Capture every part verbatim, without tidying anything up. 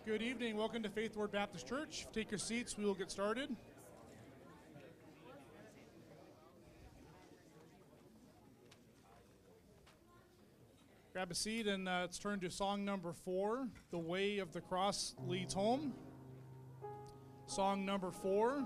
Good evening. Welcome to Faith Word Baptist Church. Take your seats. We will get started. Grab a seat and uh, let's turn to song number four, The Way of the Cross Leads Home. Song number four.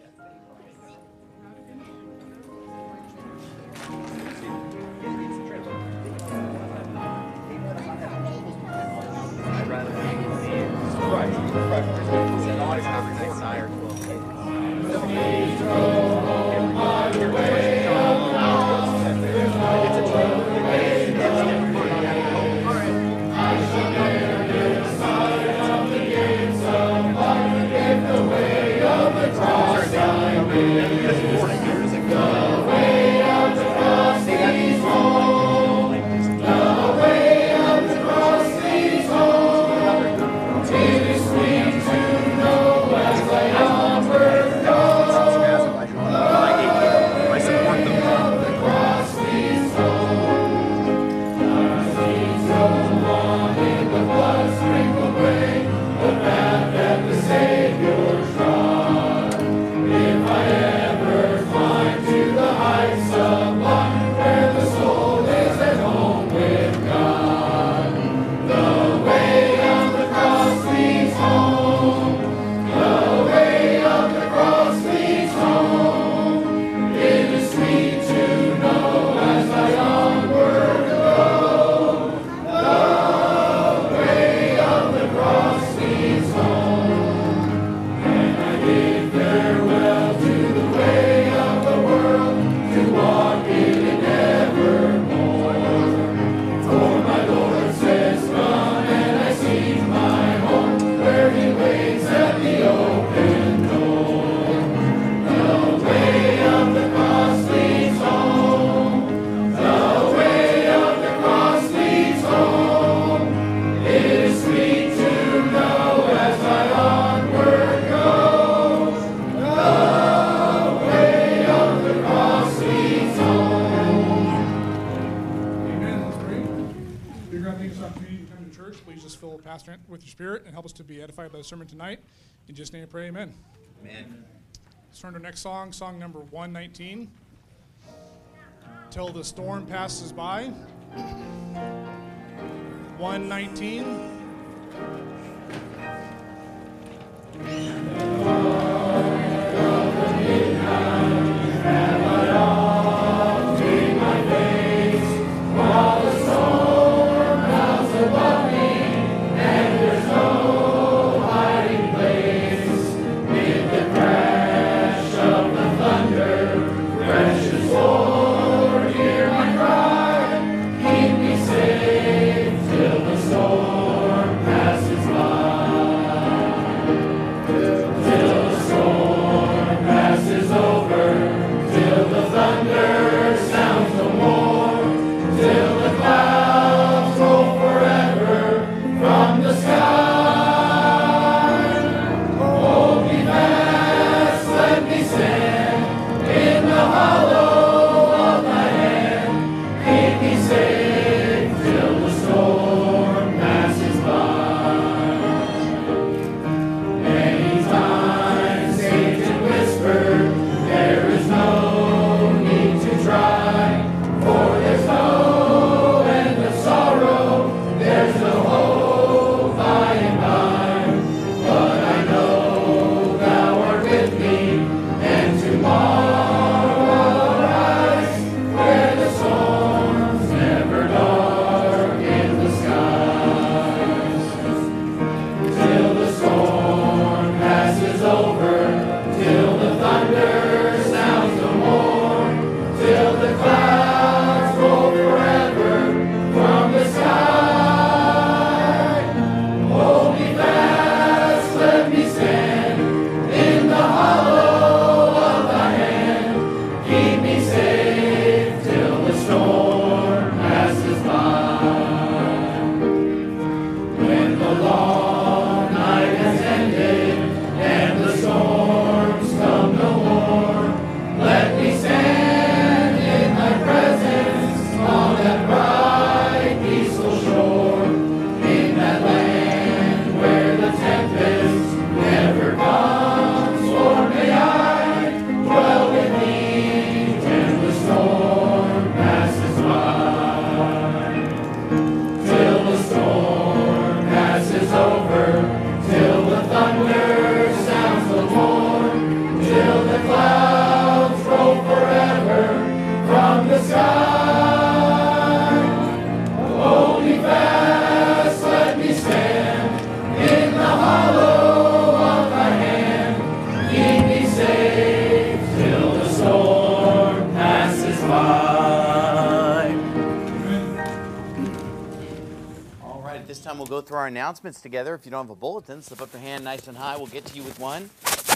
With your spirit and help us to be edified by the sermon tonight. In Jesus' name I pray, amen. Amen. Let's turn to our next song, song number one nineteen. Till the Storm Passes By. one nineteen. When the long night has ended and the storm we'll go through our announcements together. If you don't have a bulletin, slip up your hand nice and high. We'll get to you with one.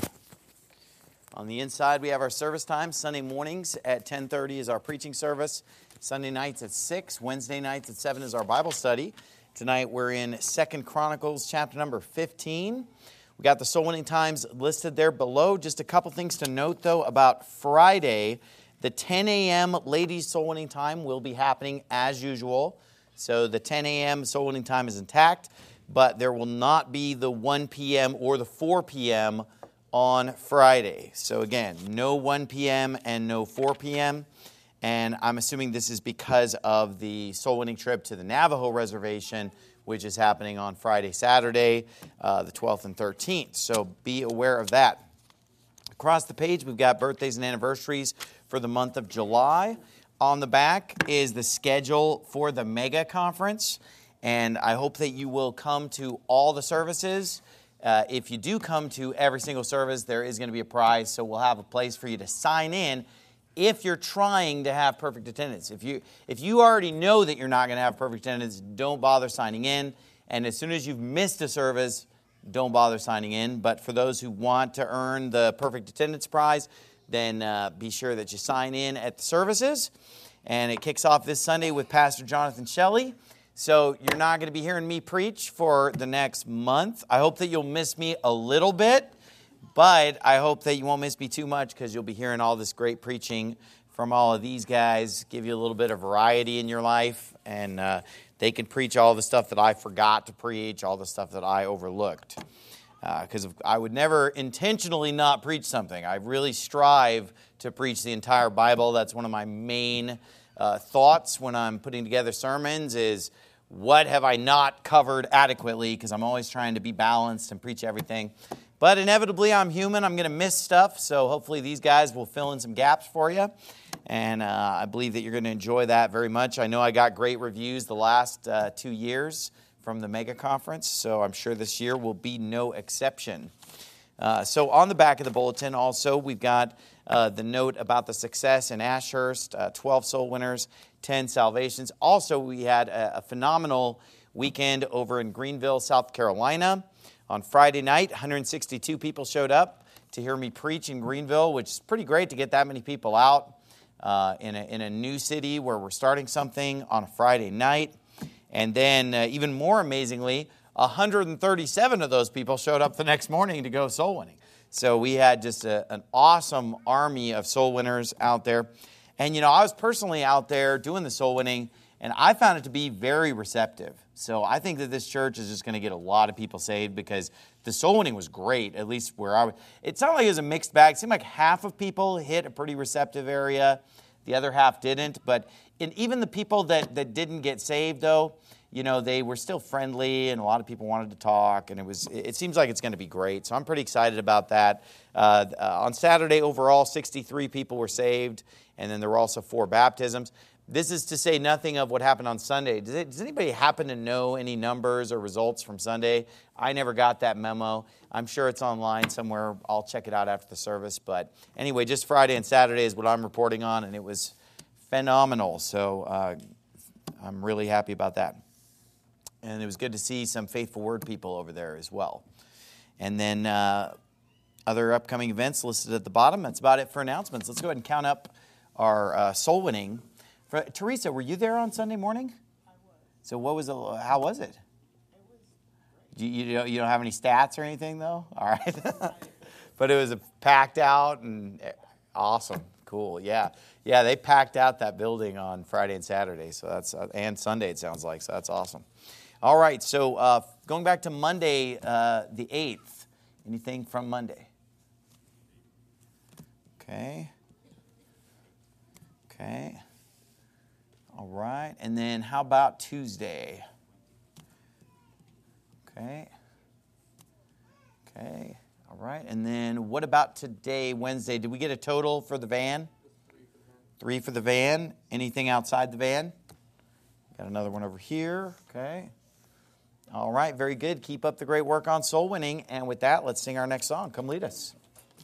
On the inside, we have our service time. Sunday mornings at ten thirty is our preaching service. Sunday nights at six. Wednesday nights at seven is our Bible study. Tonight we're in Second Chronicles chapter number fifteen. We got the soul winning times listed there below. Just a couple things to note, though, about Friday. The ten a.m. ladies' soul winning time will be happening as usual. So the ten a.m. soul winning time is intact, but there will not be the one p.m. or the four p.m. on Friday. So again, no one p.m. and no four p.m. And I'm assuming this is because of the soul winning trip to the Navajo Reservation, which is happening on Friday, Saturday, uh, the twelfth and thirteenth. So be aware of that. Across the page, we've got birthdays and anniversaries for the month of July. On the back is the schedule for the Mega Conference. And I hope that you will come to all the services. Uh, if you do come to every single service, there is going to be a prize, so we'll have a place for you to sign in if you're trying to have perfect attendance. If you if you already know that you're not going to have perfect attendance, don't bother signing in. And as soon as you've missed a service, don't bother signing in. But for those who want to earn the perfect attendance prize, then uh, be sure that you sign in at the services. And it kicks off this Sunday with Pastor Jonathan Shelley. So you're not going to be hearing me preach for the next month. I hope that you'll miss me a little bit, but I hope that you won't miss me too much because you'll be hearing all this great preaching from all of these guys, give you a little bit of variety in your life, and uh, they can preach all the stuff that I forgot to preach, all the stuff that I overlooked. Because uh, I would never intentionally not preach something. I really strive to preach the entire Bible. That's one of my main Uh, thoughts when I'm putting together sermons is what have I not covered adequately, because I'm always trying to be balanced and preach everything. But inevitably, I'm human. I'm going to miss stuff, so hopefully these guys will fill in some gaps for you. And uh, I believe that you're going to enjoy that very much. I know I got great reviews the last uh, two years from the Mega Conference, so I'm sure this year will be no exception. Uh, so on the back of the bulletin also, we've got uh, the note about the success in Ashurst, uh, twelve soul winners, ten salvations. Also, we had a, a phenomenal weekend over in Greenville, South Carolina. On Friday night, one hundred sixty-two people showed up to hear me preach in Greenville, which is pretty great to get that many people out uh, in, a, in a new city where we're starting something on a Friday night. And then, uh, even more amazingly, one hundred thirty-seven of those people showed up the next morning to go soul winning. So we had just a, an awesome army of soul winners out there. And, you know, I was personally out there doing the soul winning, and I found it to be very receptive. So I think that this church is just going to get a lot of people saved because the soul winning was great, at least where I was. It sounded like it was a mixed bag. It seemed like half of people hit a pretty receptive area. The other half didn't. But in, even the people that, that didn't get saved, though, you know, they were still friendly, and a lot of people wanted to talk, and it was. It seems like it's going to be great, so I'm pretty excited about that. Uh, uh, on Saturday, overall, sixty-three people were saved, and then there were also four baptisms. This is to say nothing of what happened on Sunday. Does, it, does anybody happen to know any numbers or results from Sunday? I never got that memo. I'm sure it's online somewhere. I'll check it out after the service. But anyway, just Friday and Saturday is what I'm reporting on, and it was phenomenal, so uh, I'm really happy about that. And it was good to see some Faithful Word people over there as well. And then uh, other upcoming events listed at the bottom. That's about it for announcements. Let's go ahead and count up our uh, soul winning. For, Teresa, were you there on Sunday morning? I was. So what was it? How was it? It was great. You, you, don't, you don't have any stats or anything, though? All right. But it was a packed out and awesome. Cool. Yeah. Yeah, they packed out that building on Friday and Saturday. So that's uh, and Sunday, it sounds like. So that's awesome. All right, so uh, going back to Monday, uh, the eighth, anything from Monday? Okay. Okay. All right, and then how about Tuesday? Okay. Okay. All right, and then what about today, Wednesday? Did we get a total for the van? Three for the van. Anything outside the van? Got another one over here. Okay. All right, very good. Keep up the great work on soul winning. And with that, let's sing our next song. Come lead us.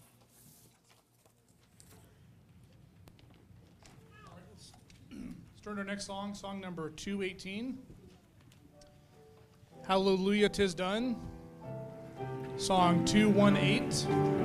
All right, let's, let's turn to our next song, song number two eighteen. Hallelujah, 'Tis Done. Song two one eight.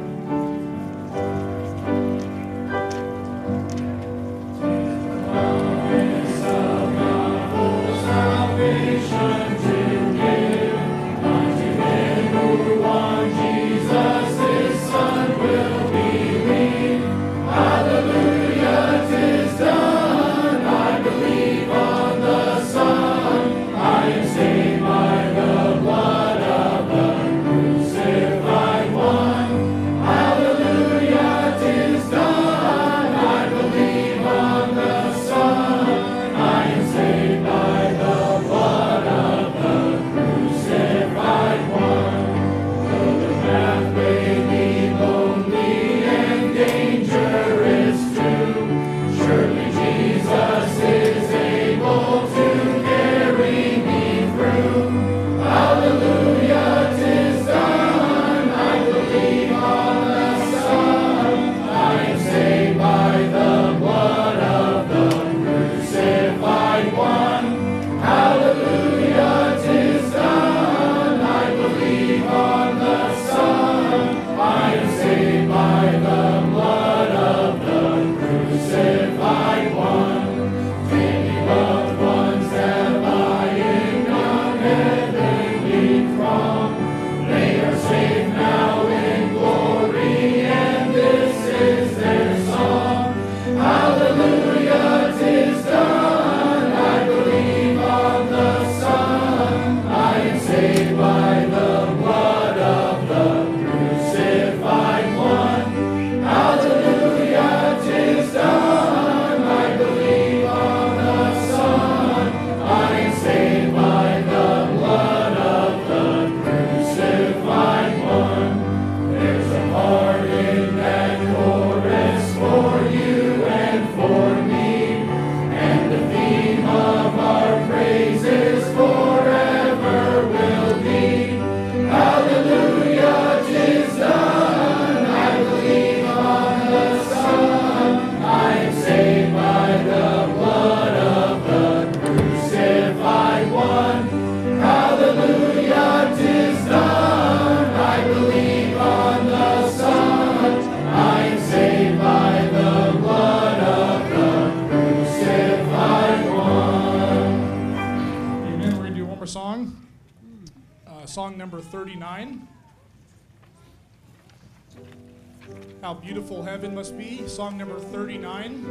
Song number thirty-nine. How Beautiful Heaven Must Be. Song number thirty-nine.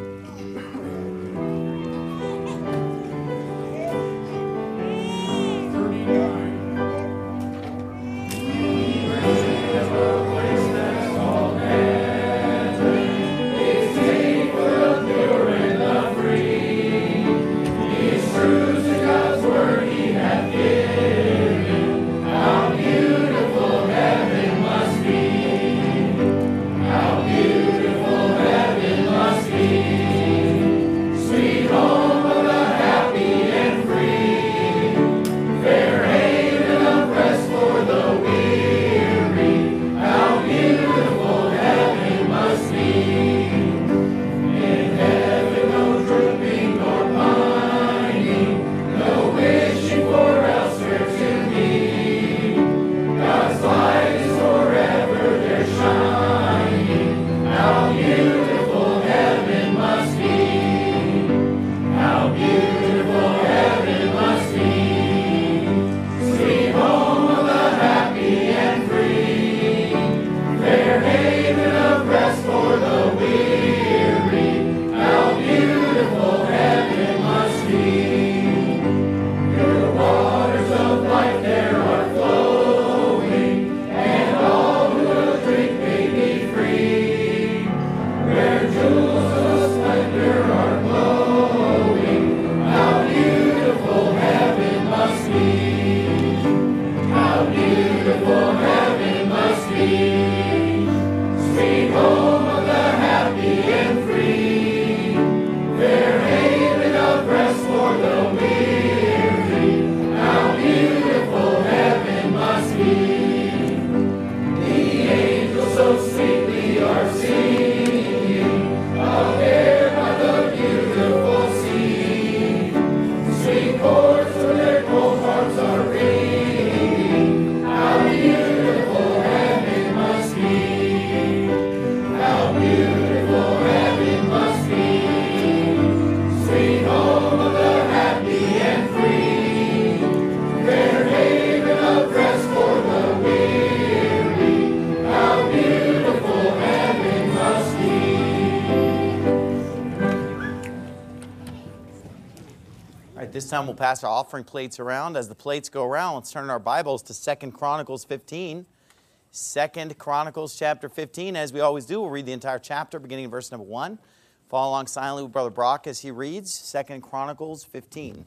At this time, we'll pass our offering plates around. As the plates go around, let's turn our Bibles to Second Chronicles fifteen. Second Chronicles chapter fifteen. As we always do, we'll read the entire chapter, beginning in verse number one. Follow along silently with Brother Brock as he reads Second Chronicles fifteen.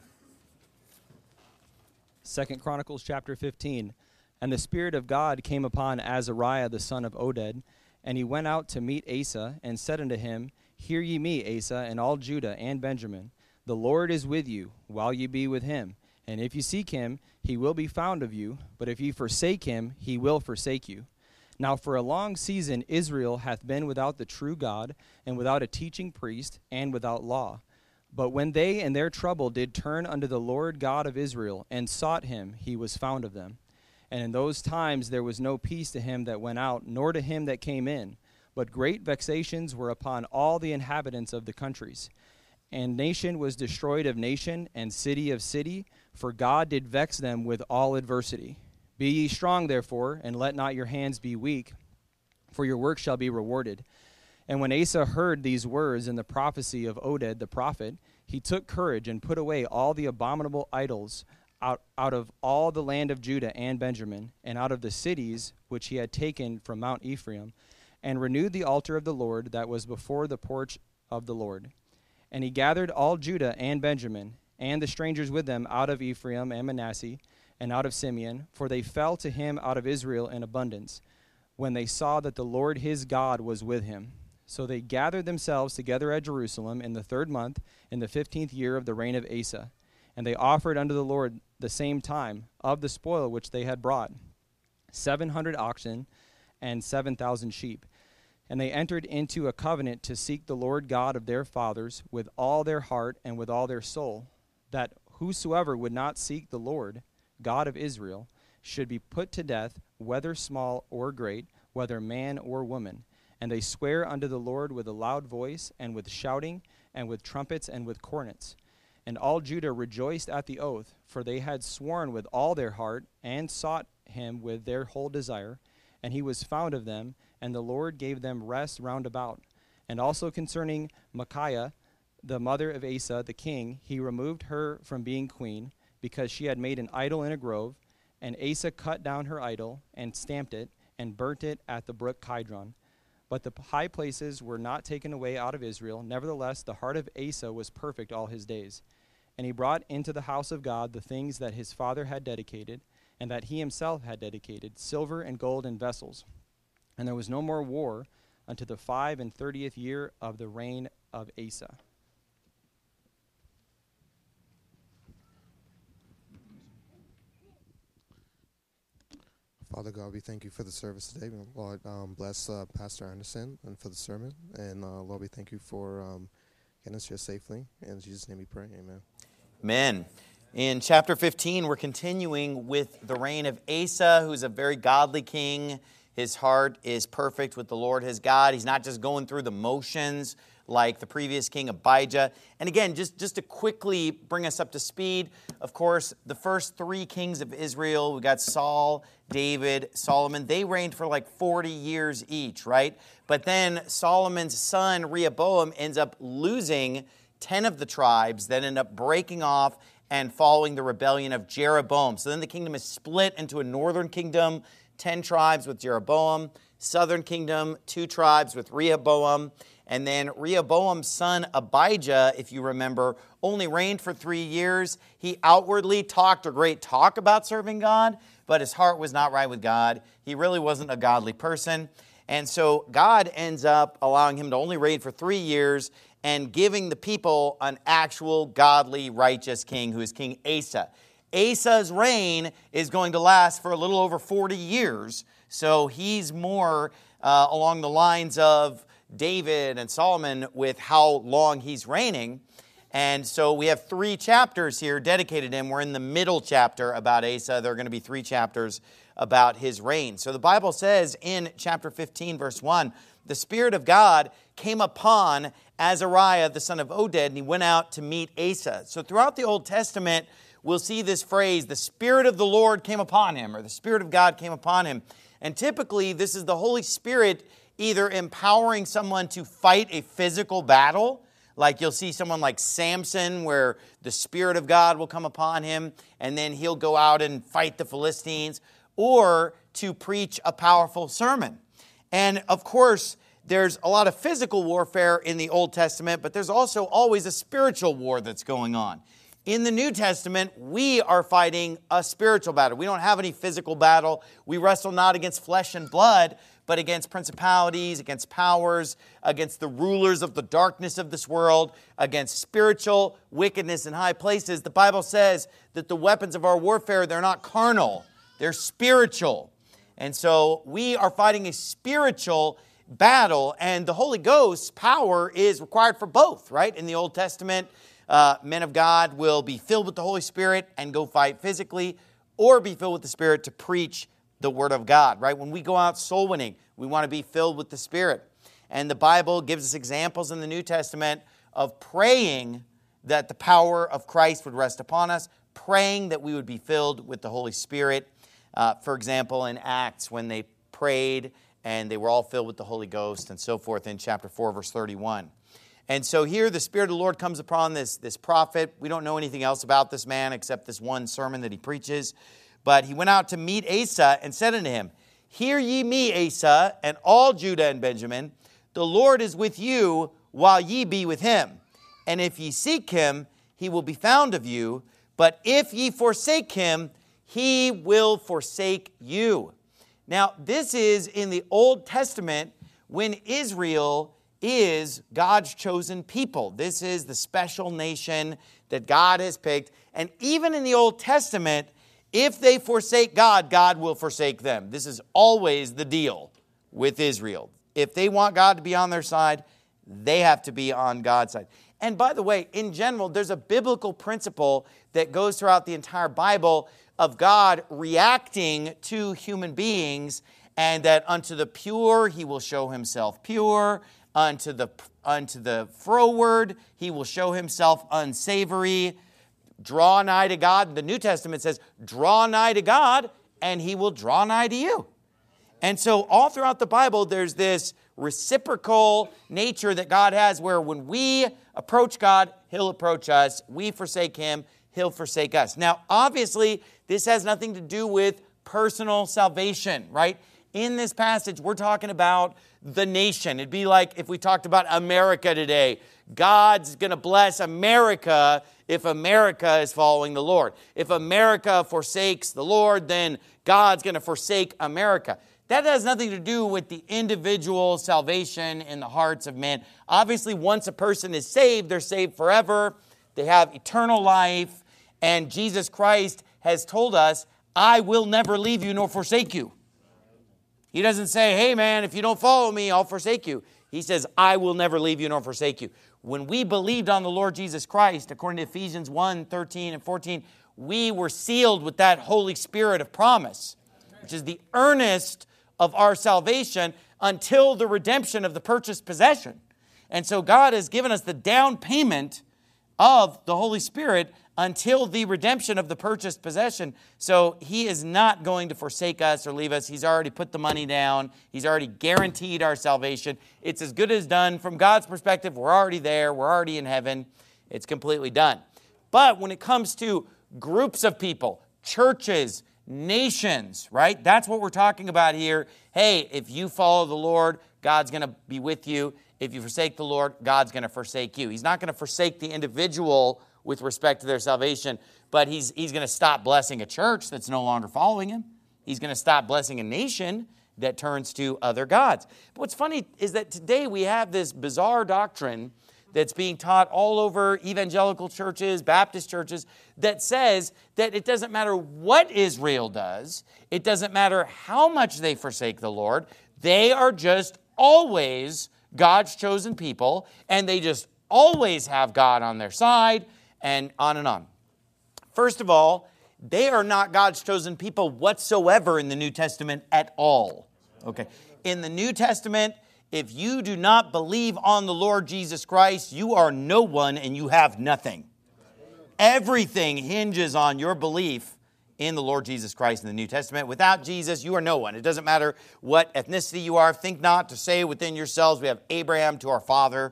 Second Chronicles chapter fifteen. And the Spirit of God came upon Azariah the son of Oded, and he went out to meet Asa, and said unto him, Hear ye me, Asa, and all Judah and Benjamin. The Lord is with you, while ye be with him. And if you seek him, he will be found of you. But if ye forsake him, he will forsake you. Now for a long season Israel hath been without the true God, and without a teaching priest, and without law. But when they in their trouble did turn unto the Lord God of Israel, and sought him, he was found of them. And in those times there was no peace to him that went out, nor to him that came in. But great vexations were upon all the inhabitants of the countries. And nation was destroyed of nation, and city of city, for God did vex them with all adversity. Be ye strong, therefore, and let not your hands be weak, for your work shall be rewarded. And when Asa heard these words in the prophecy of Oded the prophet, he took courage and put away all the abominable idols out, out of all the land of Judah and Benjamin, and out of the cities which he had taken from Mount Ephraim, and renewed the altar of the Lord that was before the porch of the Lord. And he gathered all Judah and Benjamin, and the strangers with them out of Ephraim and Manasseh, and out of Simeon, for they fell to him out of Israel in abundance, when they saw that the Lord his God was with him. So they gathered themselves together at Jerusalem in the third month, in the fifteenth year of the reign of Asa. And they offered unto the Lord the same time of the spoil which they had brought, seven hundred oxen and seven thousand sheep. And they entered into a covenant to seek the Lord God of their fathers with all their heart and with all their soul, that whosoever would not seek the Lord, God of Israel, should be put to death, whether small or great, whether man or woman. And they swear unto the Lord with a loud voice, and with shouting, and with trumpets, and with cornets. And all Judah rejoiced at the oath, for they had sworn with all their heart, and sought him with their whole desire. And he was found of them, and the Lord gave them rest round about. And also concerning Micaiah, the mother of Asa the king, he removed her from being queen, because she had made an idol in a grove. And Asa cut down her idol, and stamped it, and burnt it at the brook Kidron. But the high places were not taken away out of Israel. Nevertheless, the heart of Asa was perfect all his days. And he brought into the house of God the things that his father had dedicated, and that he himself had dedicated, silver and gold and vessels. And there was no more war unto the five and thirtieth year of the reign of Asa. Father God, we thank you for the service today. Lord, um, bless uh, Pastor Anderson and for the sermon. And uh, Lord, we thank you for um, getting us here safely. In Jesus' name we pray. Amen. Amen. In chapter fifteen, we're continuing with the reign of Asa, who's a very godly king. His heart is perfect with the Lord his God. He's not just going through the motions like the previous king Abijah. And again, just, just to quickly bring us up to speed, of course, the first three kings of Israel, we got Saul, David, Solomon. They reigned for like forty years each, right? But then Solomon's son, Rehoboam, ends up losing ten of the tribes that end up breaking off and following the rebellion of Jeroboam. So then the kingdom is split into a northern kingdom, ten tribes with Jeroboam, southern kingdom, two tribes with Rehoboam. And then Rehoboam's son Abijah, if you remember, only reigned for three years. He outwardly talked a great talk about serving God, but his heart was not right with God. He really wasn't a godly person. And so God ends up allowing him to only reign for three years and giving the people an actual godly, righteous king who is King Asa. Asa's reign is going to last for a little over forty years. So he's more uh, along the lines of David and Solomon with how long he's reigning. And so we have three chapters here dedicated to him. We're in the middle chapter about Asa. There are going to be three chapters about his reign. So the Bible says in chapter fifteen, verse one, the Spirit of God came upon Azariah, the son of Oded, and he went out to meet Asa. So throughout the Old Testament, we'll see this phrase, the Spirit of the Lord came upon him, or the Spirit of God came upon him. And typically, this is the Holy Spirit either empowering someone to fight a physical battle, Like you'll see someone like Samson where the Spirit of God will come upon him and then he'll go out and fight the Philistines, or to preach a powerful sermon. And of course, there's a lot of physical warfare in the Old Testament, but there's also always a spiritual war that's going on. In the New Testament, we are fighting a spiritual battle. We don't have any physical battle. We wrestle not against flesh and blood, but against principalities, against powers, against the rulers of the darkness of this world, against spiritual wickedness in high places. The Bible says that the weapons of our warfare, they're not carnal, they're spiritual. And so we are fighting a spiritual battle, and the Holy Ghost's power is required for both, right? In the Old Testament, uh, men of God will be filled with the Holy Spirit and go fight physically, or be filled with the Spirit to preach the Word of God, right? When we go out soul winning, we want to be filled with the Spirit. And the Bible gives us examples in the New Testament of praying that the power of Christ would rest upon us, praying that we would be filled with the Holy Spirit. Uh, for example, in Acts, when they prayed and they were all filled with the Holy Ghost and so forth in chapter four, verse thirty-one. And so here the Spirit of the Lord comes upon this, this prophet. We don't know anything else about this man except this one sermon that he preaches. But he went out to meet Asa and said unto him, Hear ye me, Asa, and all Judah and Benjamin. The Lord is with you while ye be with him. And if ye seek him, he will be found of you. But if ye forsake him, he will forsake you. Now, this is in the Old Testament when Israel is God's chosen people. This is the special nation that God has picked. And even in the Old Testament, if they forsake God, God will forsake them. This is always the deal with Israel. If they want God to be on their side, they have to be on God's side. And by the way, in general, there's a biblical principle that goes throughout the entire Bible of God reacting to human beings, and that unto the pure he will show himself pure, unto the, unto the froward he will show himself unsavory. Draw nigh to God. The New Testament says, draw nigh to God, and he will draw nigh to you. And so all throughout the Bible, there's this reciprocal nature that God has where when we approach God, he'll approach us. We forsake him, he'll forsake us. Now, obviously, this has nothing to do with personal salvation, right? In this passage, we're talking about the nation. It'd be like if we talked about America today. God's going to bless America if America is following the Lord. If America forsakes the Lord, then God's going to forsake America. That has nothing to do with the individual salvation in the hearts of men. Obviously, once a person is saved, they're saved forever. They have eternal life. And Jesus Christ has told us, I will never leave you nor forsake you. He doesn't say, hey man, if you don't follow me, I'll forsake you. He says, I will never leave you nor forsake you. When we believed on the Lord Jesus Christ, according to Ephesians one, thirteen and fourteen, we were sealed with that Holy Spirit of promise, which is the earnest of our salvation until the redemption of the purchased possession. And so God has given us the down payment of the Holy Spirit until the redemption of the purchased possession. So he is not going to forsake us or leave us. He's already put the money down. He's already guaranteed our salvation. It's as good as done. From God's perspective, we're already there. We're already in heaven. It's completely done. But when it comes to groups of people, churches, nations, right? That's what we're talking about here. Hey, if you follow the Lord, God's going to be with you. If you forsake the Lord, God's going to forsake you. He's not going to forsake the individual with respect to their salvation, but he's, he's going to stop blessing a church that's no longer following him. He's going to stop blessing a nation that turns to other gods. But what's funny is that today we have this bizarre doctrine that's being taught all over evangelical churches, Baptist churches, that says that it doesn't matter what Israel does, it doesn't matter how much they forsake the Lord, they are just always God's chosen people, and they just always have God on their side, and on and on. First of all, they are not God's chosen people whatsoever in the New Testament at all. Okay. In the New Testament, if you do not believe on the Lord Jesus Christ, you are no one and you have nothing. Everything hinges on your belief in the Lord Jesus Christ in the New Testament. Without Jesus, you are no one. It doesn't matter what ethnicity you are. Think not to say within yourselves, we have Abraham to our father.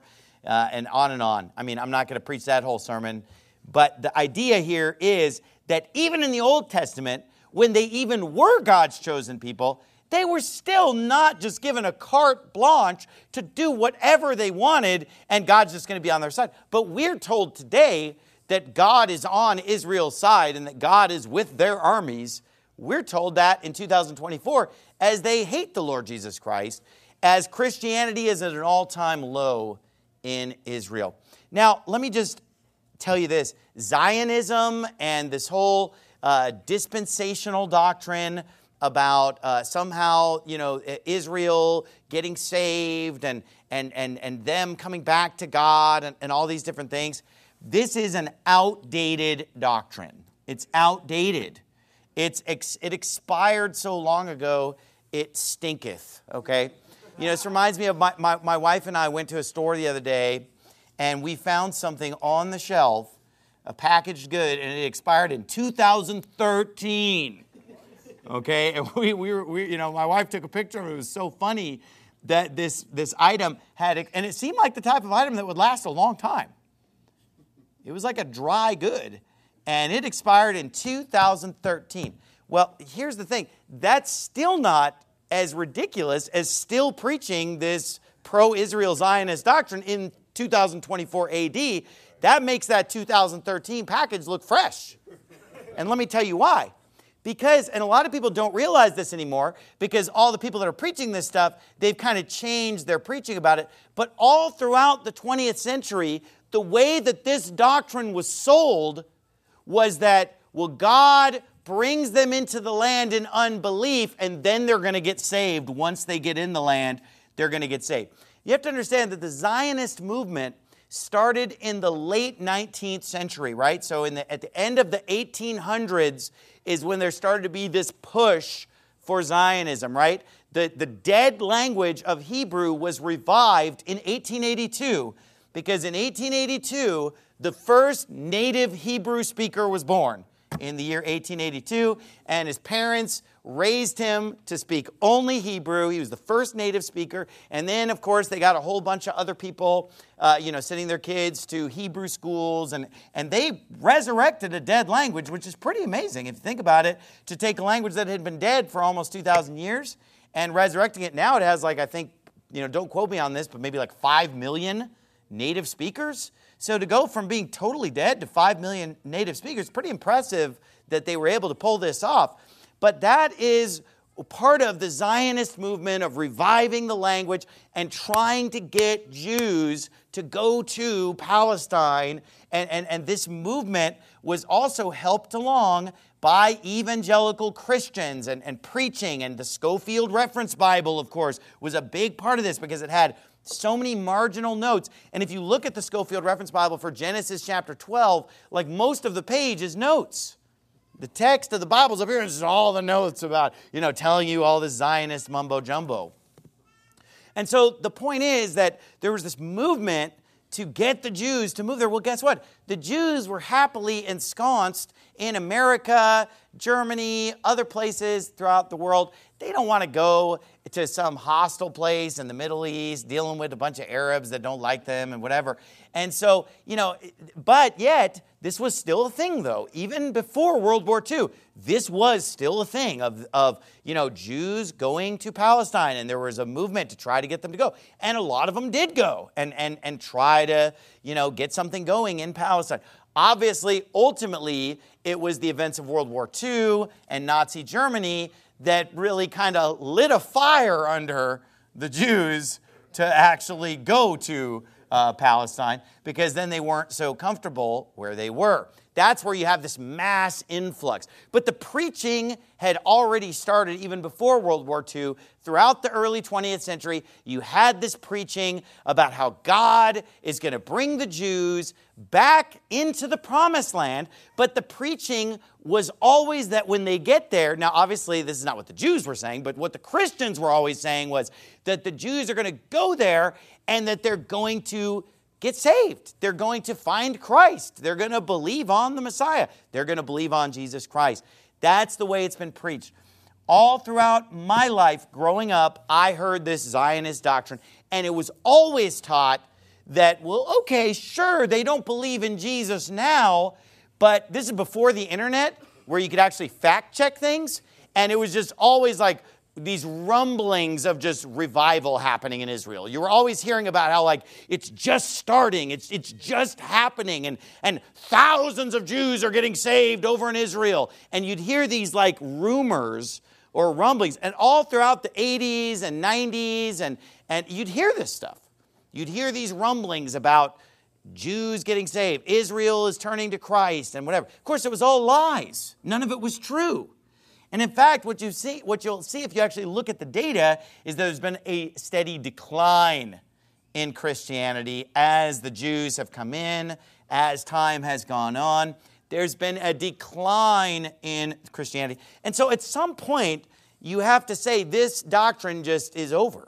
uh, and on and on. I mean, I'm not going to preach that whole sermon. But the idea here is that even in the Old Testament, when they even were God's chosen people, they were still not just given a carte blanche to do whatever they wanted, and God's just going to be on their side. But we're told today that God is on Israel's side and that God is with their armies. We're told that in two thousand twenty-four as they hate the Lord Jesus Christ, as Christianity is at an all-time low in Israel. Now, let me just tell you this. Zionism and this whole uh, dispensational doctrine about uh, somehow, you know, Israel getting saved and and and and them coming back to God and, and all these different things. This is an outdated doctrine. It's outdated. It's ex- it expired so long ago, it stinketh, okay? You know, this reminds me of my, my, my wife and I went to a store the other day, and we found something on the shelf, a packaged good, and it expired in two thousand thirteen. Okay, and we, we were, we, you know, my wife took a picture of it. It was so funny that this, this item had, and it seemed like the type of item that would last a long time. It was like a dry good, and it expired in two thousand thirteen. Well, here's the thing. That's still not as ridiculous as still preaching this pro-Israel Zionist doctrine in two thousand twenty-four A D. That makes that two thousand thirteen package look fresh. And let me tell you why. Because, and a lot of people don't realize this anymore, because all the people that are preaching this stuff, they've kind of changed their preaching about it. But all throughout the twentieth century, the way that this doctrine was sold was that, well, God brings them into the land in unbelief, and then they're going to get saved. Once they get in the land, they're going to get saved. You have to understand that the Zionist movement started in the late nineteenth century, right? So in the, at the end of the eighteen hundreds is when there started to be this push for Zionism, right? The, the dead language of Hebrew was revived in eighteen eighty-two, because in eighteen eighty-two, the first native Hebrew speaker was born in the year eighteen eighty-two, and his parents raised him to speak only Hebrew. He was the first native speaker. And then, of course, they got a whole bunch of other people, uh, you know, sending their kids to Hebrew schools. And, and they resurrected a dead language, which is pretty amazing if you think about it, to take a language that had been dead for almost two thousand years and resurrecting it. Now it has, like, I think, you know, don't quote me on this, but maybe like five million native speakers. So to go from being totally dead to five million native speakers, pretty impressive that they were able to pull this off. But that is part of the Zionist movement of reviving the language and trying to get Jews to go to Palestine. And, and, and this movement was also helped along by evangelical Christians and, and preaching. And the Scofield Reference Bible, of course, was a big part of this because it had so many marginal notes. And if you look at the Scofield Reference Bible for Genesis chapter twelve, like most of the page is notes. The text of the Bible's up here, and it's all the notes about, you know, telling you all this Zionist mumbo-jumbo. And so the point is that there was this movement to get the Jews to move there. Well, guess what? The Jews were happily ensconced in America, Germany, other places throughout the world. They don't want to go to some hostile place in the Middle East dealing with a bunch of Arabs that don't like them and whatever. And so, you know, but yet, this was still a thing, though. Even before World War Two, this was still a thing of, of, you know, Jews going to Palestine. And there was a movement to try to get them to go. And a lot of them did go and, and, and try to, you know, get something going in Palestine. Obviously, ultimately, it was the events of World War Two and Nazi Germany that really kind of lit a fire under the Jews to actually go to uh, Palestine, because then they weren't so comfortable where they were. That's where you have this mass influx. But the preaching had already started even before World War Two. Throughout the early twentieth century, you had this preaching about how God is going to bring the Jews back into the promised land. But the preaching was always that when they get there, now obviously this is not what the Jews were saying, but what the Christians were always saying was that the Jews are going to go there and that they're going to get saved. They're going to find Christ. They're going to believe on the Messiah. They're going to believe on Jesus Christ. That's the way it's been preached. All throughout my life growing up, I heard this Zionist doctrine, and it was always taught that, well, okay, sure, they don't believe in Jesus now, but this is before the internet where you could actually fact check things. And it was just always like these rumblings of just revival happening in Israel. You were always hearing about how like it's just starting, it's it's just happening, and, and thousands of Jews are getting saved over in Israel. And you'd hear these like rumors or rumblings, and all throughout the eighties and nineties, and, and you'd hear this stuff. You'd hear these rumblings about Jews getting saved, Israel is turning to Christ, and whatever. Of course, it was all lies. None of it was true. And in fact, what you see, what you'll see if you actually look at the data is there's been a steady decline in Christianity as the Jews have come in, as time has gone on. There's been a decline in Christianity. And so at some point, you have to say this doctrine just is over.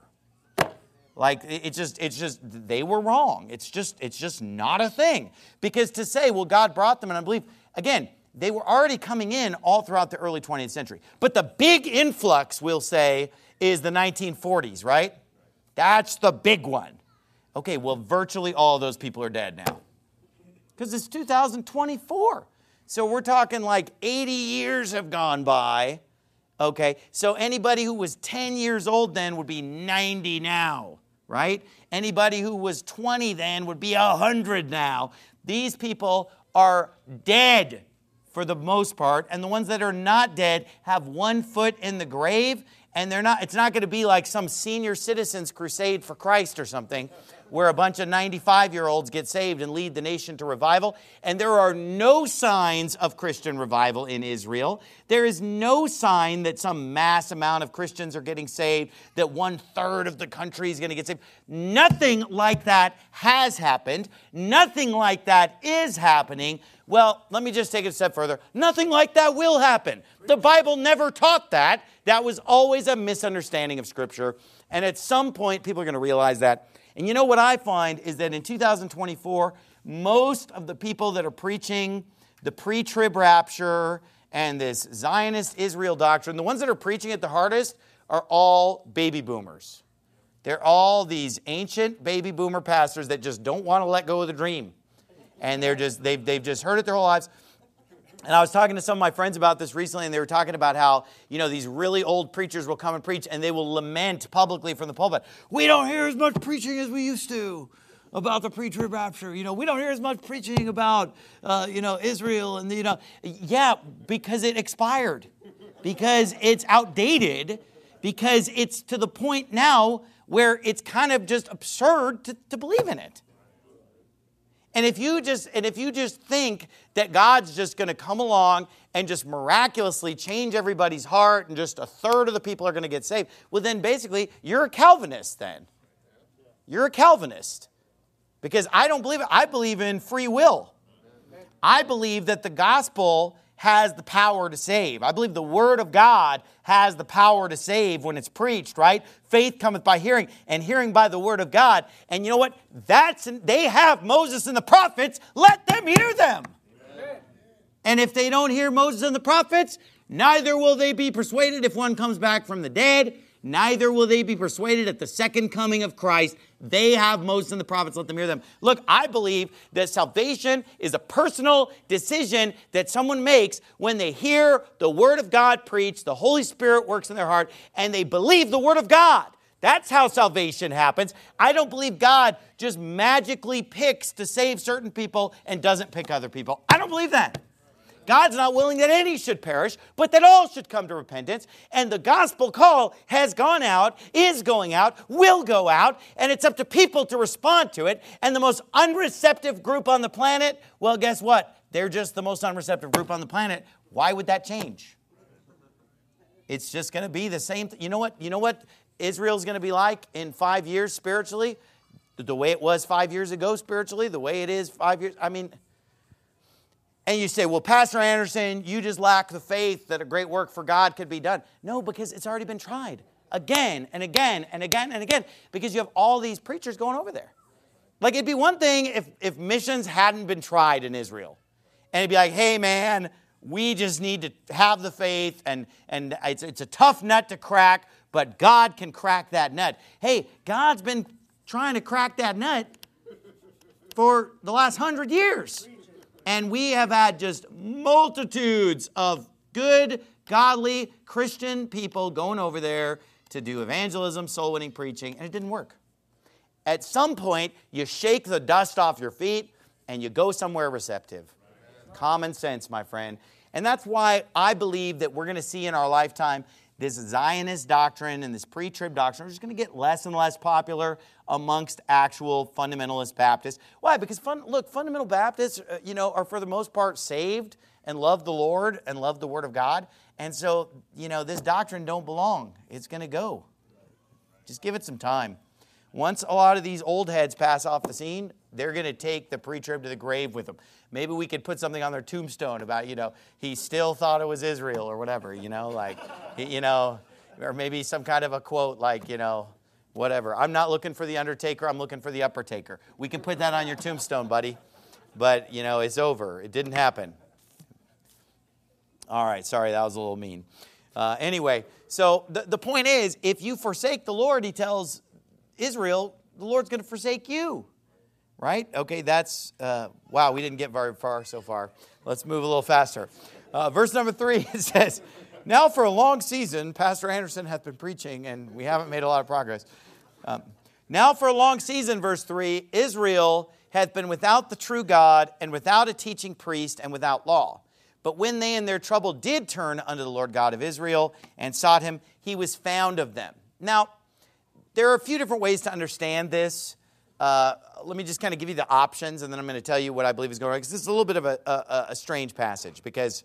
Like it's just, it's just, they were wrong. It's just, it's just not a thing. Because to say, well, God brought them in unbelief, again, they were already coming in all throughout the early twentieth century. But the big influx, we'll say, is the nineteen forties, right? That's the big one. Okay, well, virtually all of those people are dead now. Because it's two thousand twenty-four. So we're talking like eighty years have gone by. Okay, so anybody who was ten years old then would be ninety now, right? Anybody who was twenty then would be one hundred now. These people are dead for the most part, and the ones that are not dead have one foot in the grave, and they're not. It's not going to be like some senior citizens crusade for Christ or something, where a bunch of ninety-five-year-olds get saved and lead the nation to revival. And there are no signs of Christian revival in Israel. There is no sign that some mass amount of Christians are getting saved, that one-third of the country is going to get saved. Nothing like that has happened. Nothing like that is happening. Well, let me just take it a step further. Nothing like that will happen. The Bible never taught that. That was always a misunderstanding of Scripture. And at some point, people are going to realize that. And you know what I find is that in two thousand twenty-four, most of the people that are preaching the pre-trib rapture and this Zionist Israel doctrine, the ones that are preaching it the hardest are all baby boomers. They're all these ancient baby boomer pastors that just don't want to let go of the dream. And they're just, they've, they've just heard it their whole lives. And I was talking to some of my friends about this recently, and they were talking about how, you know, these really old preachers will come and preach, and they will lament publicly from the pulpit, we don't hear as much preaching as we used to about the pre-trib rapture. You know, we don't hear as much preaching about, uh, you know, Israel. And, you know, yeah, because it expired, because it's outdated, because it's to the point now where it's kind of just absurd to, to believe in it. And if you just and if you just think that God's just going to come along and just miraculously change everybody's heart and just a third of the people are going to get saved, well then basically you're a Calvinist then. You're a Calvinist. Because I don't believe it. I believe in free will. I believe that the gospel has the power to save. I believe the Word of God has the power to save when it's preached, right? Faith cometh by hearing, and hearing by the Word of God. And you know what? That's they have Moses and the prophets. Let them hear them. Amen. And if they don't hear Moses and the prophets, neither will they be persuaded if one comes back from the dead. Neither will they be persuaded at the second coming of Christ. They have Moses and the prophets, let them hear them. Look, I believe that salvation is a personal decision that someone makes when they hear the Word of God preached, the Holy Spirit works in their heart, and they believe the Word of God. That's how salvation happens. I don't believe God just magically picks to save certain people and doesn't pick other people. I don't believe that. God's not willing that any should perish, but that all should come to repentance. And the gospel call has gone out, is going out, will go out, and it's up to people to respond to it. And the most unreceptive group on the planet, well, guess what? They're just the most unreceptive group on the planet. Why would that change? It's just going to be the same. Th- you know what? You know what Israel's going to be like in five years spiritually? The way it was five years ago spiritually, the way it is five years. I mean... And you say, well, Pastor Anderson, you just lack the faith that a great work for God could be done. No, because it's already been tried again and again and again and again because you have all these preachers going over there. Like it'd be one thing if, if missions hadn't been tried in Israel. And it'd be like, hey, man, we just need to have the faith and, and it's, it's a tough nut to crack, but God can crack that nut. Hey, God's been trying to crack that nut for the last hundred years. And we have had just multitudes of good, godly, Christian people going over there to do evangelism, soul winning, preaching, and it didn't work. At some point, you shake the dust off your feet and you go somewhere receptive. Common sense, my friend. And that's why I believe that we're going to see in our lifetime this Zionist doctrine and this pre-trib doctrine are just going to get less and less popular amongst actual fundamentalist Baptists. Why? Because, fun, look, fundamental Baptists, uh, you know, are for the most part saved and love the Lord and love the Word of God. And so, you know, this doctrine don't belong. It's going to go. Just give it some time. Once a lot of these old heads pass off the scene, they're going to take the pre-trib to the grave with them. Maybe we could put something on their tombstone about, you know, he still thought it was Israel or whatever, you know, like, you know, or maybe some kind of a quote like, you know, whatever. I'm not looking for the undertaker, I'm looking for the upper taker. We can put that on your tombstone, buddy. But, you know, it's over. It didn't happen. All right, sorry, that was a little mean. Uh, anyway, so the, the point is, if you forsake the Lord, he tells Israel, the Lord's going to forsake you. Right? Okay, that's, uh, wow, we didn't get very far so far. Let's move a little faster. Uh, verse number three, it says, now for a long season, Pastor Anderson hath been preaching, and we haven't made a lot of progress. Um, now for a long season, verse three, Israel hath been without the true God, and without a teaching priest, and without law. But when they in their trouble did turn unto the Lord God of Israel, and sought him, he was found of them. Now, there are a few different ways to understand this. Uh, let me just kind of give you the options, and then I'm going to tell you what I believe is going on, because this is a little bit of a, a, a strange passage, because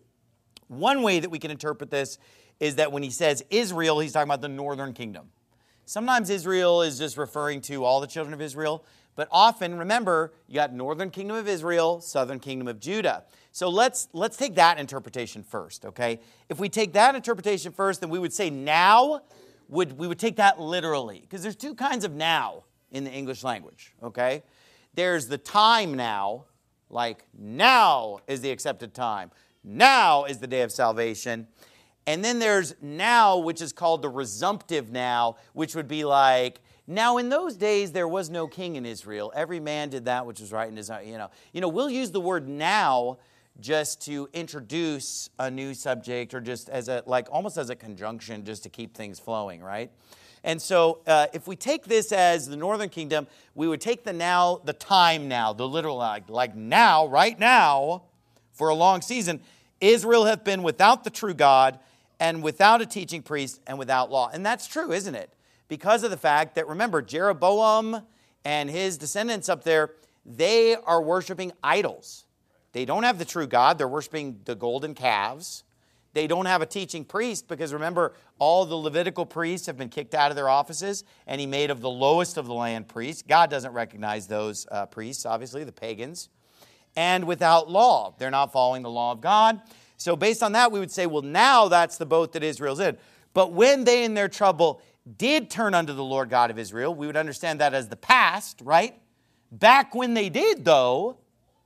one way that we can interpret this is that when he says Israel, he's talking about the northern kingdom. Sometimes Israel is just referring to all the children of Israel, but often, remember, you got northern kingdom of Israel, southern kingdom of Judah. So let's let's take that interpretation first, okay? If we take that interpretation first, then we would say now, would we would take that literally, because there's two kinds of now in the English language, okay? There's the time now, like now is the accepted time. Now is the day of salvation. And then there's now, which is called the resumptive now, which would be like, now in those days there was no king in Israel. Every man did that which was right in his own, you know. You know, we'll use the word now just to introduce a new subject, or just as a, like almost as a conjunction, just to keep things flowing, right? And so uh, if we take this as the northern kingdom, we would take the now, the time now, the literal, like, like now, right now, for a long season, Israel hath been without the true God, and without a teaching priest, and without law. And that's true, isn't it? Because of the fact that, remember, Jeroboam and his descendants up there, they are worshiping idols. They don't have the true God. They're worshiping the golden calves. They don't have a teaching priest because, remember, all the Levitical priests have been kicked out of their offices, and he made of the lowest of the land priests. God doesn't recognize those uh, priests, obviously, the pagans. And without law. They're not following the law of God. So based on that, we would say, well, now that's the boat that Israel's in. But when they in their trouble did turn unto the Lord God of Israel, we would understand that as the past, right? Back when they did, though,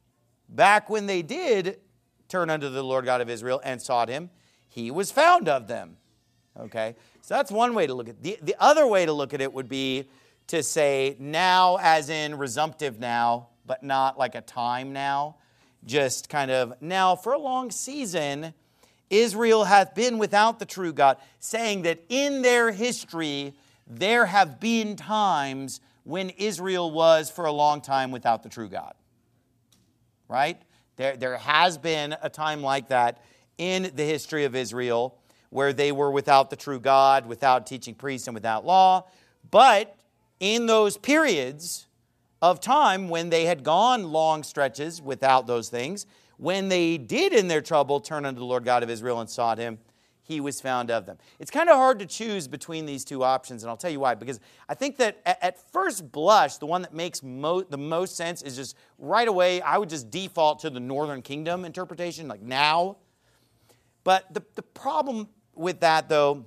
back when they did turn unto the Lord God of Israel and sought him, he was found of them. Okay? So that's one way to look at it. The, the other way to look at it would be to say now as in resumptive now, but not like a time now. Just kind of, now for a long season, Israel hath been without the true God, saying that in their history there have been times when Israel was for a long time without the true God. Right? There, there has been a time like that in the history of Israel where they were without the true God, without teaching priests, and without law. But in those periods of time when they had gone long stretches without those things, when they did in their trouble turn unto the Lord God of Israel and sought him, he was found of them. It's kind of hard to choose between these two options, and I'll tell you why. Because I think that at first blush, the one that makes mo- the most sense is just right away, I would just default to the northern kingdom interpretation, like now. But the, the problem with that, though,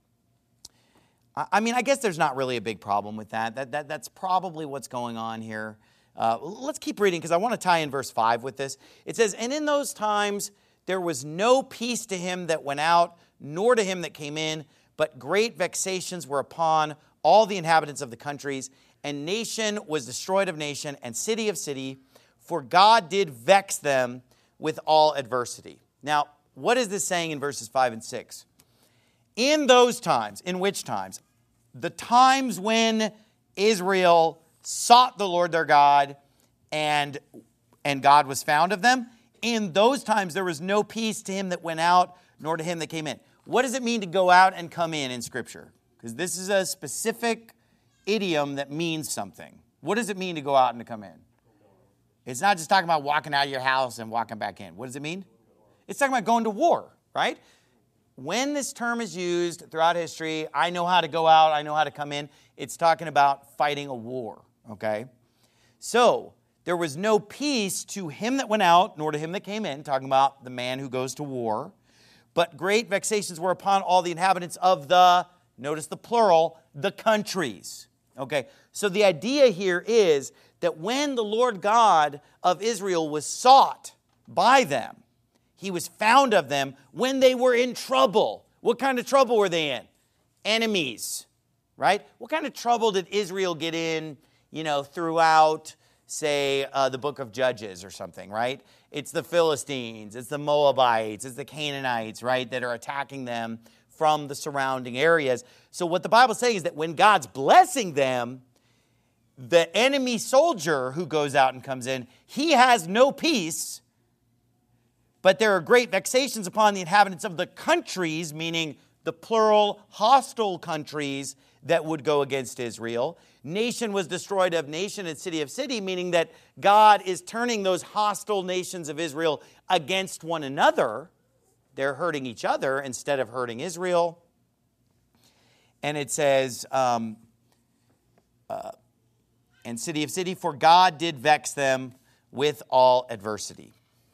I mean, I guess there's not really a big problem with that. That, that that's probably what's going on here. Uh, let's keep reading because I want to tie in verse five with this. It says, and in those times there was no peace to him that went out, nor to him that came in, but great vexations were upon all the inhabitants of the countries, and nation was destroyed of nation, and city of city, for God did vex them with all adversity. Now, what is this saying in verses five and six? In those times, in which times? The times when Israel sought the Lord their God, and, and God was found of them. In those times, there was no peace to him that went out, nor to him that came in. What does it mean to go out and come in in Scripture? Because this is a specific idiom that means something. What does it mean to go out and to come in? It's not just talking about walking out of your house and walking back in. What does it mean? It's talking about going to war, right? When this term is used throughout history, I know how to go out, I know how to come in. It's talking about fighting a war, okay? So, there was no peace to him that went out, nor to him that came in, talking about the man who goes to war. But great vexations were upon all the inhabitants of the, notice the plural, the countries. Okay, so the idea here is that when the Lord God of Israel was sought by them, he was found of them when they were in trouble. What kind of trouble were they in? Enemies, right? What kind of trouble did Israel get in, you know, throughout, say, uh, the book of Judges or something, right? It's the Philistines, it's the Moabites, it's the Canaanites, right, that are attacking them from the surrounding areas. So what the Bible's saying is that when God's blessing them, the enemy soldier who goes out and comes in, he has no peace, but there are great vexations upon the inhabitants of the countries, meaning the plural hostile countries that would go against Israel. Nation was destroyed of nation and city of city, meaning that God is turning those hostile nations of Israel against one another. They're hurting each other instead of hurting Israel. And it says, um, uh, and city of city, for God did vex them with all adversity.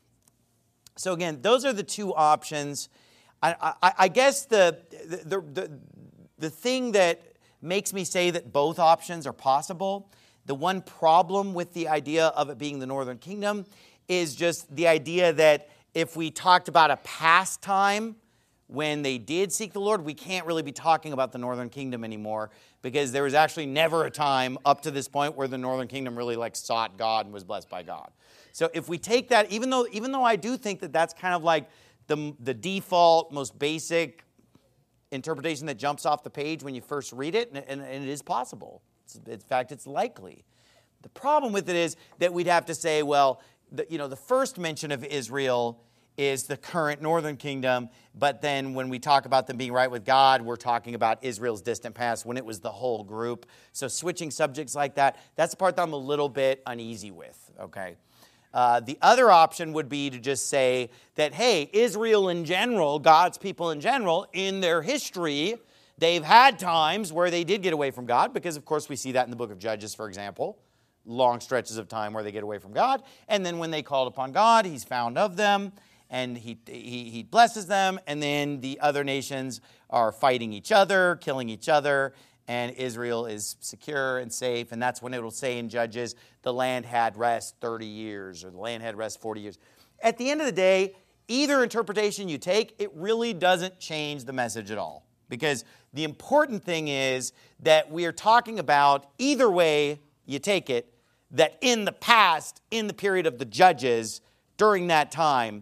So again, those are the two options. I, I, I guess the, the, the, the thing that makes me say that both options are possible, the one problem with the idea of it being the northern kingdom is just the idea that if we talked about a past time when they did seek the Lord, we can't really be talking about the northern kingdom anymore, because there was actually never a time up to this point where the northern kingdom really like sought God and was blessed by God. So if we take that, even though even though I do think that that's kind of like the, the default, most basic interpretation that jumps off the page when you first read it, and, and, and it is possible. It's, in fact, it's likely. The problem with it is that we'd have to say, well, the, you know, the first mention of Israel is the current northern kingdom, but then when we talk about them being right with God, we're talking about Israel's distant past when it was the whole group. So switching subjects like that, that's the part that I'm a little bit uneasy with, okay? Uh, the other option would be to just say that, hey, Israel in general, God's people in general, in their history, they've had times where they did get away from God, because, of course, we see that in the book of Judges, for example, long stretches of time where they get away from God. And then when they called upon God, he's found of them, and he, he, he blesses them, and then the other nations are fighting each other, killing each other, and Israel is secure and safe. And that's when it will say in Judges, the land had rest thirty years, or the land had rest forty years. At the end of the day, either interpretation you take, it really doesn't change the message at all. Because the important thing is that we are talking about, either way you take it, that in the past, in the period of the Judges, during that time,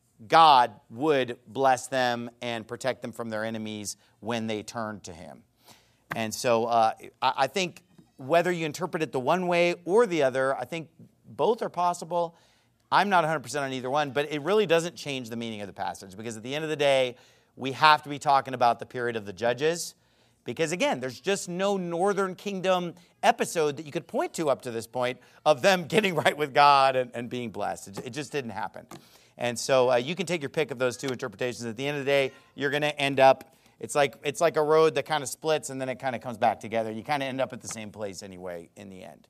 God would bless them and protect them from their enemies when they turned to him. And so uh, I think whether you interpret it the one way or the other, I think both are possible. I'm not one hundred percent on either one, but it really doesn't change the meaning of the passage, because at the end of the day, we have to be talking about the period of the Judges, because again, there's just no northern kingdom episode that you could point to up to this point of them getting right with God and, and being blessed. It, it just didn't happen. And so uh, you can take your pick of those two interpretations. At the end of the day, you're going to end up, it's like it's like a road that kind of splits and then it kind of comes back together. You kind of end up at the same place anyway in the end.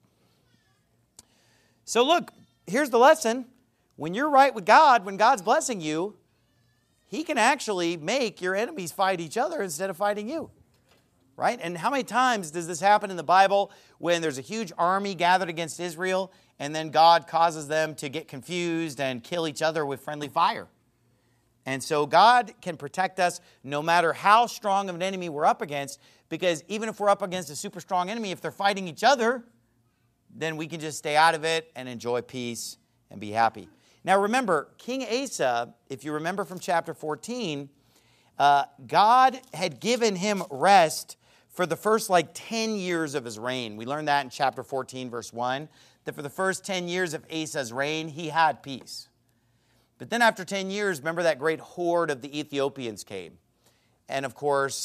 So look, here's the lesson. When you're right with God, when God's blessing you, he can actually make your enemies fight each other instead of fighting you. Right? And how many times does this happen in the Bible when there's a huge army gathered against Israel and then God causes them to get confused and kill each other with friendly fire? And so God can protect us no matter how strong of an enemy we're up against, because even if we're up against a super strong enemy, if they're fighting each other, then we can just stay out of it and enjoy peace and be happy. Now remember, King Asa, if you remember from chapter fourteen, uh, God had given him rest for the first like ten years of his reign. We learned that in chapter fourteen, verse one, that for the first ten years of Asa's reign, he had peace. But then after ten years, remember that great horde of the Ethiopians came. And of course,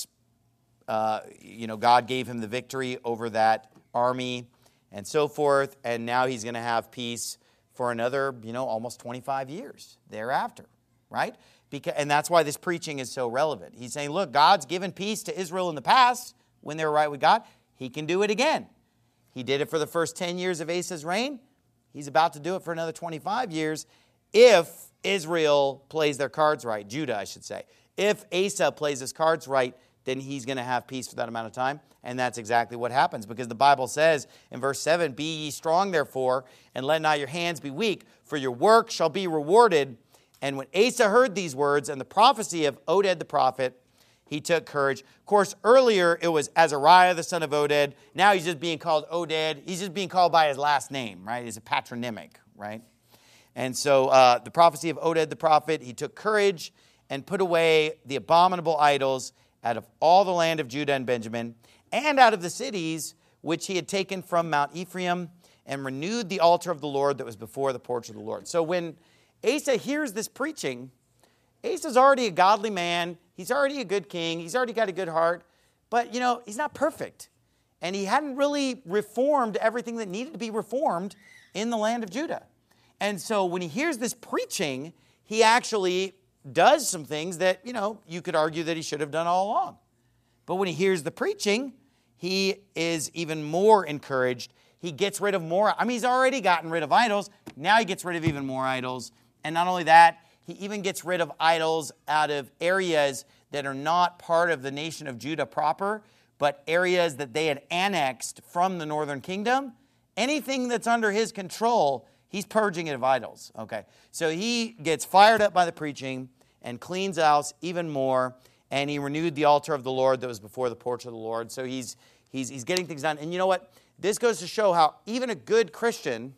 uh, you know, God gave him the victory over that army and so forth. And now he's going to have peace for another, you know, almost twenty-five years thereafter, right? Because, and that's why this preaching is so relevant. He's saying, look, God's given peace to Israel in the past when they were right with God. He can do it again. He did it for the first ten years of Asa's reign. He's about to do it for another twenty-five years if Israel plays their cards right, Judah, I should say. If Asa plays his cards right, then he's going to have peace for that amount of time. And that's exactly what happens, because the Bible says in verse seven, be ye strong therefore, and let not your hands be weak, for your work shall be rewarded. And when Asa heard these words and the prophecy of Oded the prophet, he took courage. Of course, earlier it was Azariah the son of Oded. Now he's just being called Oded. He's just being called by his last name, right? It's a patronymic, right? And so uh, the prophecy of Oded the prophet, he took courage and put away the abominable idols out of all the land of Judah and Benjamin, and out of the cities which he had taken from Mount Ephraim, and renewed the altar of the Lord that was before the porch of the Lord. So when Asa hears this preaching, Asa's already a godly man. He's already a good king. He's already got a good heart. But, you know, he's not perfect. And he hadn't really reformed everything that needed to be reformed in the land of Judah. And so when he hears this preaching, he actually does some things that, you know, you could argue that he should have done all along. But when he hears the preaching, he is even more encouraged. He gets rid of more. I mean, he's already gotten rid of idols. Now he gets rid of even more idols. And not only that, he even gets rid of idols out of areas that are not part of the nation of Judah proper, but areas that they had annexed from the northern kingdom. Anything that's under his control, he's purging it of idols. Okay, so he gets fired up by the preaching and cleans house even more. And he renewed the altar of the Lord that was before the porch of the Lord. So he's he's he's getting things done. And you know what? This goes to show how even a good Christian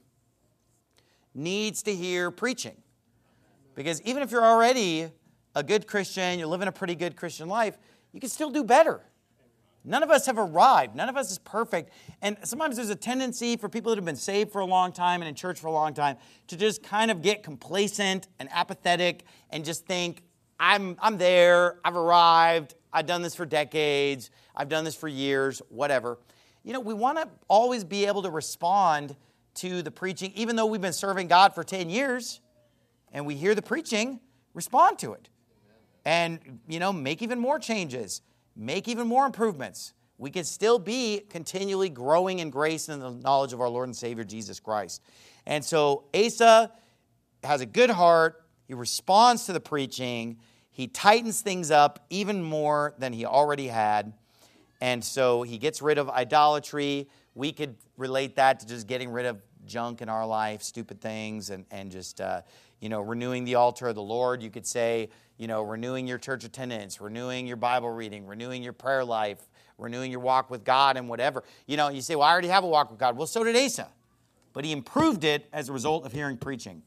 needs to hear preaching. Because even if you're already a good Christian, you're living a pretty good Christian life, you can still do better. None of us have arrived. None of us is perfect. And sometimes there's a tendency for people that have been saved for a long time and in church for a long time to just kind of get complacent and apathetic and just think, I'm, I'm there, I've arrived, I've done this for decades, I've done this for years, whatever. You know, we want to always be able to respond to the preaching, even though we've been serving God for ten years, and we hear the preaching, respond to it. And, you know, make even more changes, make even more improvements. We can still be continually growing in grace and the knowledge of our Lord and Savior, Jesus Christ. And so Asa has a good heart. He responds to the preaching. He tightens things up even more than he already had. And so he gets rid of idolatry. We could relate that to just getting rid of junk in our life, stupid things, and, and just, uh, you know, renewing the altar of the Lord. You could say, you know, renewing your church attendance, renewing your Bible reading, renewing your prayer life, renewing your walk with God and whatever. You know, you say, well, I already have a walk with God. Well, so did Asa. But he improved it as a result of hearing preaching.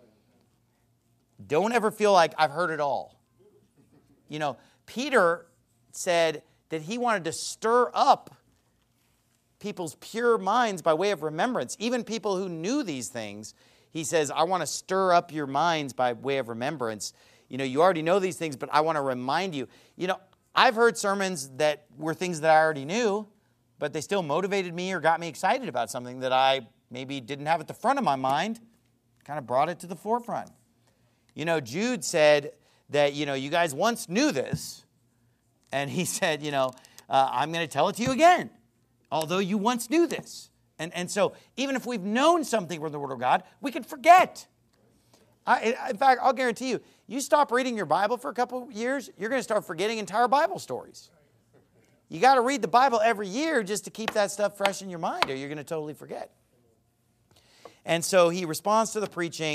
Don't ever feel like I've heard it all. You know, Peter said that he wanted to stir up people's pure minds by way of remembrance. Even people who knew these things, he says, I want to stir up your minds by way of remembrance. You know, you already know these things, but I want to remind you. You know, I've heard sermons that were things that I already knew, but they still motivated me or got me excited about something that I maybe didn't have at the front of my mind, kind of brought it to the forefront. You know, Jude said that, you know, you guys once knew this, and he said, you know, uh, I'm going to tell it to you again, although you once knew this. And, and so even if we've known something from the Word of God, we can forget. I, in fact, I'll guarantee you, you stop reading your Bible for a couple years, you're going to start forgetting entire Bible stories. You got to read the Bible every year just to keep that stuff fresh in your mind, or you're going to totally forget. And so he responds to the preaching.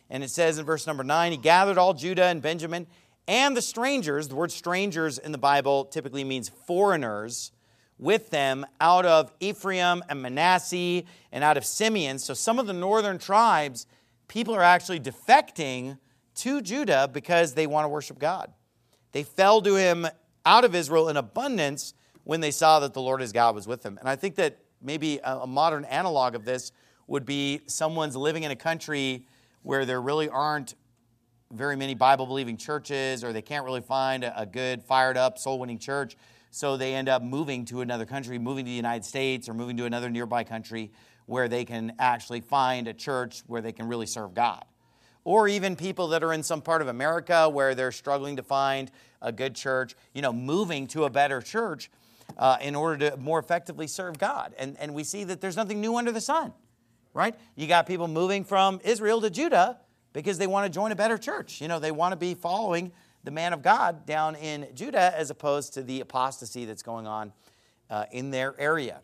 And it says in verse number nine, he gathered all Judah and Benjamin and the strangers. The word strangers in the Bible typically means foreigners, with them out of Ephraim and Manasseh and out of Simeon. So some of the northern tribes, people are actually defecting to Judah because they want to worship God. They fell to him out of Israel in abundance when they saw that the Lord his God was with them. And I think that maybe a, a modern analog of this would be someone's living in a country where there really aren't very many Bible-believing churches, or they can't really find a, a good, fired-up, soul-winning church. So they end up moving to another country, moving to the United States, or moving to another nearby country where they can actually find a church where they can really serve God. Or even people that are in some part of America where they're struggling to find a good church, you know, moving to a better church uh, in order to more effectively serve God. And, and we see that there's nothing new under the sun, right? You got people moving from Israel to Judah because they want to join a better church. You know, they want to be following the man of God down in Judah as opposed to the apostasy that's going on uh, in their area.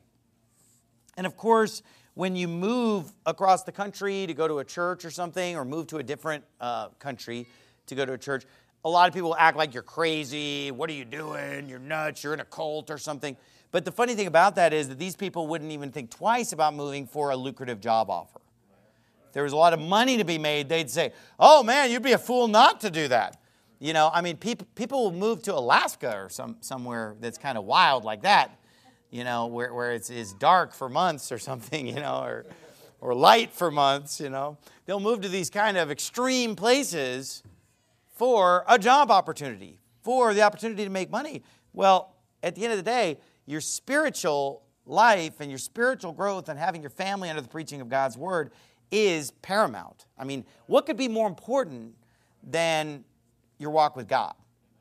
And of course, when you move across the country to go to a church or something, or move to a different uh, country to go to a church, a lot of people act like you're crazy. What are you doing? You're nuts. You're in a cult or something. But the funny thing about that is that these people wouldn't even think twice about moving for a lucrative job offer. If there was a lot of money to be made, they'd say, oh man, you'd be a fool not to do that. You know, I mean, people people will move to Alaska or some somewhere that's kind of wild like that, you know, where, where it's, it's dark for months or something, you know, or or light for months, you know. They'll move to these kind of extreme places for a job opportunity, for the opportunity to make money. Well, at the end of the day, your spiritual life and your spiritual growth and having your family under the preaching of God's word is paramount. I mean, what could be more important than your walk with God?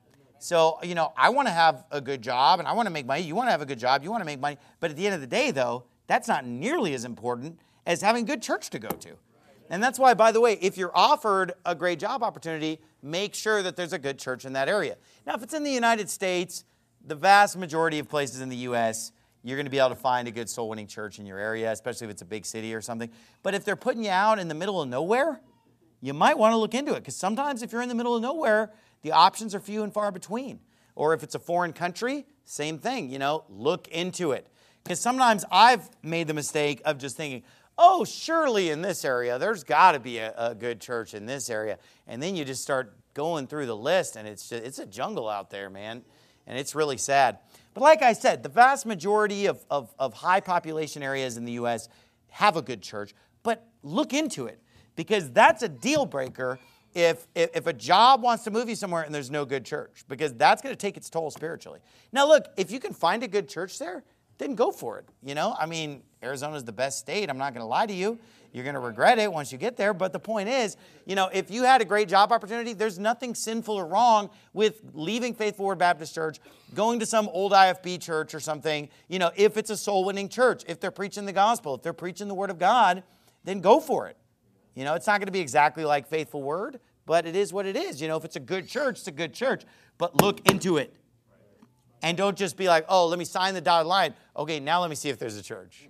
So, you know, I want to have a good job and I want to make money. You want to have a good job. You want to make money. But at the end of the day, though, that's not nearly as important as having a good church to go to. And that's why, by the way, if you're offered a great job opportunity, make sure that there's a good church in that area. Now, if it's in the United States, the vast majority of places in the U S, you're going to be able to find a good soul-winning church in your area, especially if it's a big city or something. But if they're putting you out in the middle of nowhere, you might want to look into it, because sometimes if you're in the middle of nowhere, the options are few and far between. Or if it's a foreign country, same thing, you know, look into it. Because sometimes I've made the mistake of just thinking, oh, surely in this area, there's got to be a, a good church in this area. And then you just start going through the list, and it's just, it's a jungle out there, man. And it's really sad. But like I said, the vast majority of, of, of high population areas in the U S have a good church. But look into it, because that's a deal breaker if, if, if a job wants to move you somewhere and there's no good church, because that's going to take its toll spiritually. Now, look, if you can find a good church there, then go for it. You know, I mean, Arizona's the best state. I'm not going to lie to you. You're going to regret it once you get there. But the point is, you know, if you had a great job opportunity, there's nothing sinful or wrong with leaving Faithful Word Baptist Church, going to some old I F B church or something. You know, if it's a soul-winning church, if they're preaching the gospel, if they're preaching the Word of God, then go for it. You know, it's not going to be exactly like Faithful Word, but it is what it is. You know, if it's a good church, it's a good church. But look into it. And don't just be like, oh, let me sign the dotted line. Okay, now let me see if there's a church.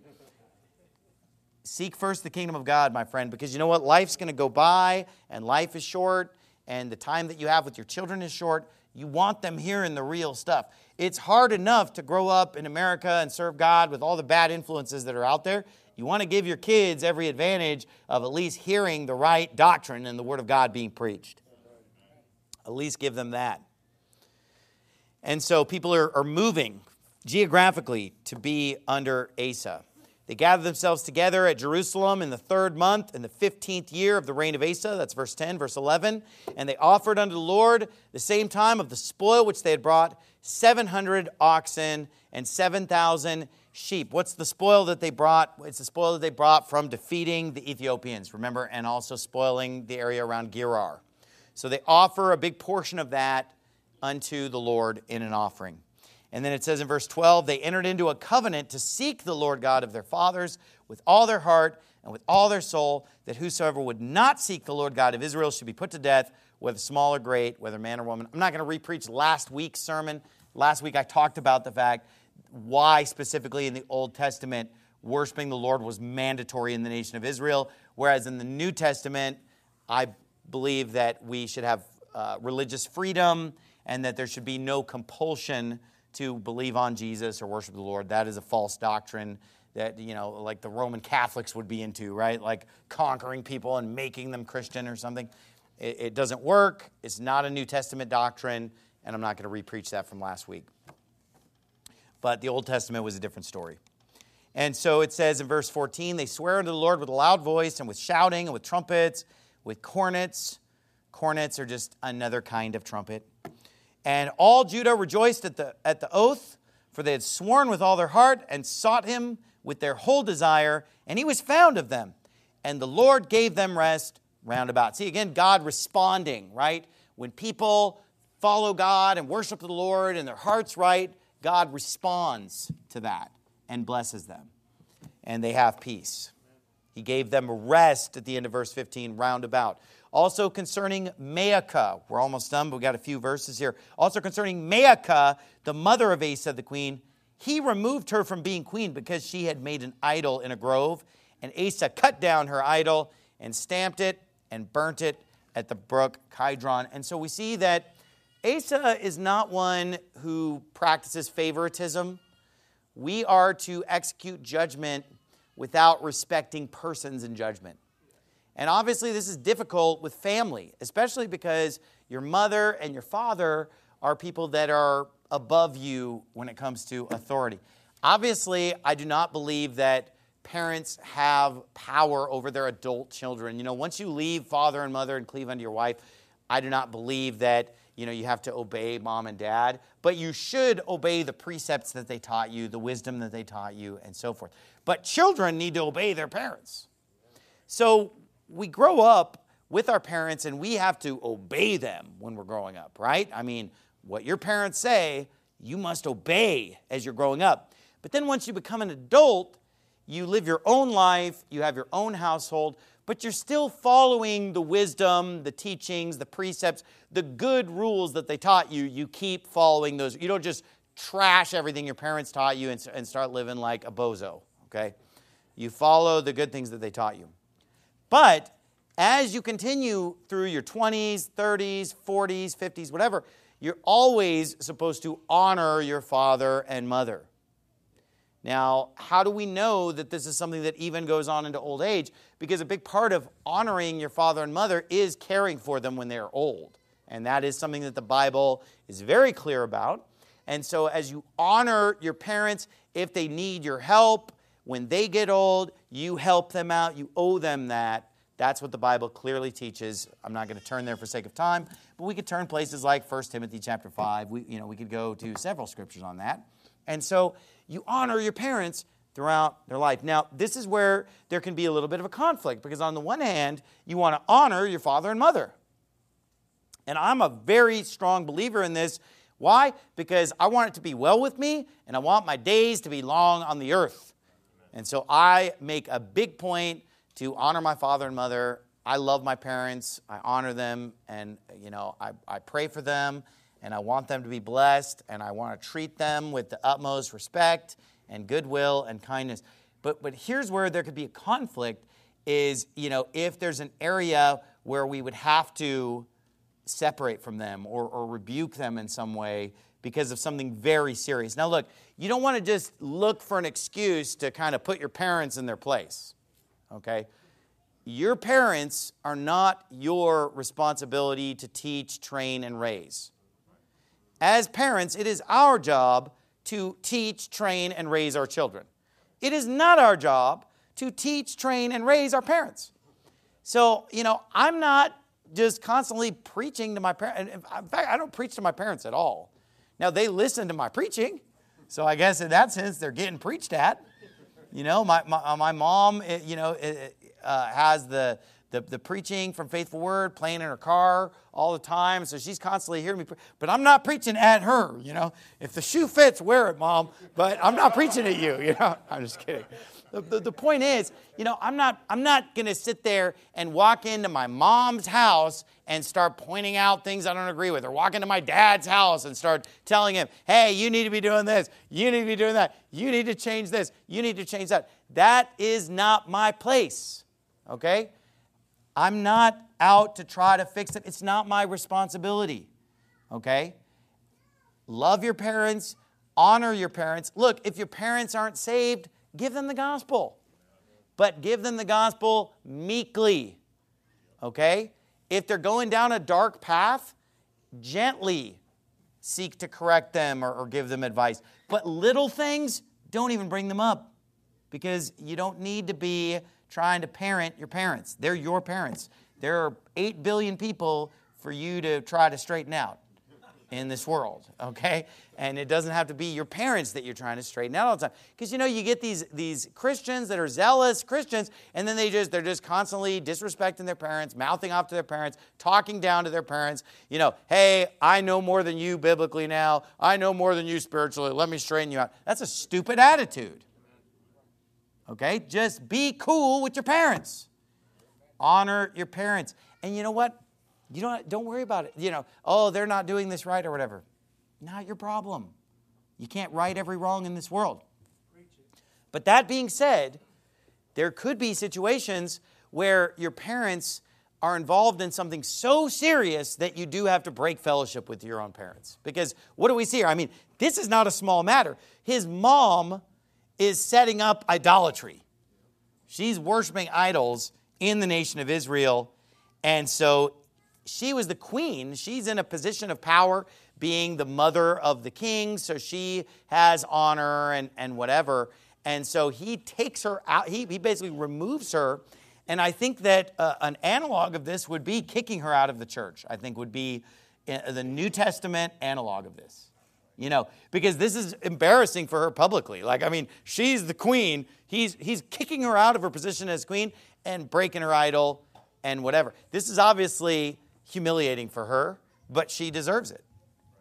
Seek first the kingdom of God, my friend, because you know what? Life's going to go by, and life is short, and the time that you have with your children is short. You want them hearing the real stuff. It's hard enough to grow up in America and serve God with all the bad influences that are out there. You want to give your kids every advantage of at least hearing the right doctrine and the Word of God being preached. At least give them that. And so people are, are moving geographically to be under Asa. They gathered themselves together at Jerusalem in the third month, in the fifteenth year of the reign of Asa. That's verse ten, verse eleven. And they offered unto the Lord the same time of the spoil which they had brought, seven hundred oxen and seven thousand sheep. What's the spoil that they brought? It's the spoil that they brought from defeating the Ethiopians, remember, and also spoiling the area around Gerar. So they offer a big portion of that unto the Lord in an offering. And then it says in verse twelve, they entered into a covenant to seek the Lord God of their fathers with all their heart and with all their soul, that whosoever would not seek the Lord God of Israel should be put to death, whether small or great, whether man or woman. I'm not going to re-preach last week's sermon. Last week I talked about the fact why specifically in the Old Testament worshiping the Lord was mandatory in the nation of Israel, whereas in the New Testament, I believe that we should have uh, religious freedom and that there should be no compulsion to believe on Jesus or worship the Lord. That is a false doctrine that, you know, like the Roman Catholics would be into, right? Like conquering people and making them Christian or something. It, it doesn't work. It's not a New Testament doctrine, and I'm not going to re-preach that from last week. But the Old Testament was a different story. And so it says in verse fourteen, they swear unto the Lord with a loud voice and with shouting and with trumpets, with cornets. Cornets are just another kind of trumpet. And all Judah rejoiced at the, at the oath, for they had sworn with all their heart and sought him with their whole desire, and he was found of them. And the Lord gave them rest round about. See, again, God responding, right? When people follow God and worship the Lord and their heart's right, God responds to that and blesses them. And they have peace. He gave them rest at the end of verse fifteen, round about. Also concerning Maacah, we're almost done, but we've got a few verses here. Also concerning Maacah, the mother of Asa the queen, he removed her from being queen because she had made an idol in a grove. And Asa cut down her idol and stamped it and burnt it at the brook Kidron. And so we see that Asa is not one who practices favoritism. We are to execute judgment without respecting persons in judgment. And obviously this is difficult with family, especially because your mother and your father are people that are above you when it comes to authority. Obviously, I do not believe that parents have power over their adult children. You know, once you leave father and mother and cleave unto your wife, I do not believe that, you know, you have to obey mom and dad, but you should obey the precepts that they taught you, the wisdom that they taught you, and so forth. But children need to obey their parents. So we grow up with our parents and we have to obey them when we're growing up, right? I mean, what your parents say, you must obey as you're growing up. But then once you become an adult, you live your own life, you have your own household, but you're still following the wisdom, the teachings, the precepts, the good rules that they taught you. You keep following those. You don't just trash everything your parents taught you and, and start living like a bozo, okay? You follow the good things that they taught you. But as you continue through your twenties, thirties, forties, fifties, whatever, you're always supposed to honor your father and mother. Now, how do we know that this is something that even goes on into old age? Because a big part of honoring your father and mother is caring for them when they're old. And that is something that the Bible is very clear about. And so as you honor your parents, if they need your help, when they get old, you help them out, you owe them that. That's what the Bible clearly teaches. I'm not going to turn there for sake of time, but we could turn places like First Timothy chapter five. We, you know, we could go to several scriptures on that. And so you honor your parents throughout their life. Now, this is where there can be a little bit of a conflict, because on the one hand, you want to honor your father and mother. And I'm a very strong believer in this. Why? Because I want it to be well with me, and I want my days to be long on the earth. And so I make a big point to honor my father and mother. I love my parents. I honor them, and, you know, I, I pray for them, and I want them to be blessed, and I want to treat them with the utmost respect and goodwill and kindness. But but here's where there could be a conflict is, you know, if there's an area where we would have to separate from them or, or rebuke them in some way because of something very serious. Now, look, you don't want to just look for an excuse to kind of put your parents in their place, okay? Your parents are not your responsibility to teach, train, and raise. As parents, it is our job to teach, train, and raise our children. It is not our job to teach, train, and raise our parents. So, you know, I'm not just constantly preaching to my parents. In fact, I don't preach to my parents at all. Now, they listen to my preaching, so I guess in that sense, they're getting preached at. You know, my my, my mom, you know, uh, has the, the the preaching from Faithful Word playing in her car all the time, so she's constantly hearing me. Pre- but I'm not preaching at her, you know. If the shoe fits, wear it, Mom. But I'm not preaching at you, you know. I'm just kidding. The, the, the point is, you know, I'm not I'm not going to sit there and walk into my mom's house and start pointing out things I don't agree with, or walk into my dad's house and start telling him, hey, you need to be doing this, you need to be doing that, you need to change this, you need to change that. That is not my place, okay? I'm not out to try to fix it. It's not my responsibility. Okay? Love your parents. Honor your parents. Look, if your parents aren't saved, give them the gospel. But give them the gospel meekly. Okay? If they're going down a dark path, gently seek to correct them or, or give them advice. But little things, don't even bring them up. Because you don't need to be trying to parent your parents. They're your parents. There are eight billion people for you to try to straighten out in this world, okay? And it doesn't have to be your parents that you're trying to straighten out all the time. Because, you know, you get these, these Christians that are zealous Christians, and then they just, they're just constantly disrespecting their parents, mouthing off to their parents, talking down to their parents. You know, hey, I know more than you biblically now. I know more than you spiritually. Let me straighten you out. That's a stupid attitude. Okay? Just be cool with your parents. Honor your parents. And you know what? You don't, don't worry about it. You know, oh, they're not doing this right or whatever. Not your problem. You can't right every wrong in this world. But that being said, there could be situations where your parents are involved in something so serious that you do have to break fellowship with your own parents. Because what do we see here? I mean, this is not a small matter. His mom is setting up idolatry. She's worshiping idols in the nation of Israel. And so she was the queen. She's in a position of power, being the mother of the king. So she has honor and, and whatever. And so he takes her out. He, he basically removes her. And I think that uh, an analog of this would be kicking her out of the church. I think would be the New Testament analog of this. You know, because this is embarrassing for her publicly. Like, I mean, she's the queen. He's, he's kicking her out of her position as queen and breaking her idol and whatever. This is obviously humiliating for her, but she deserves it.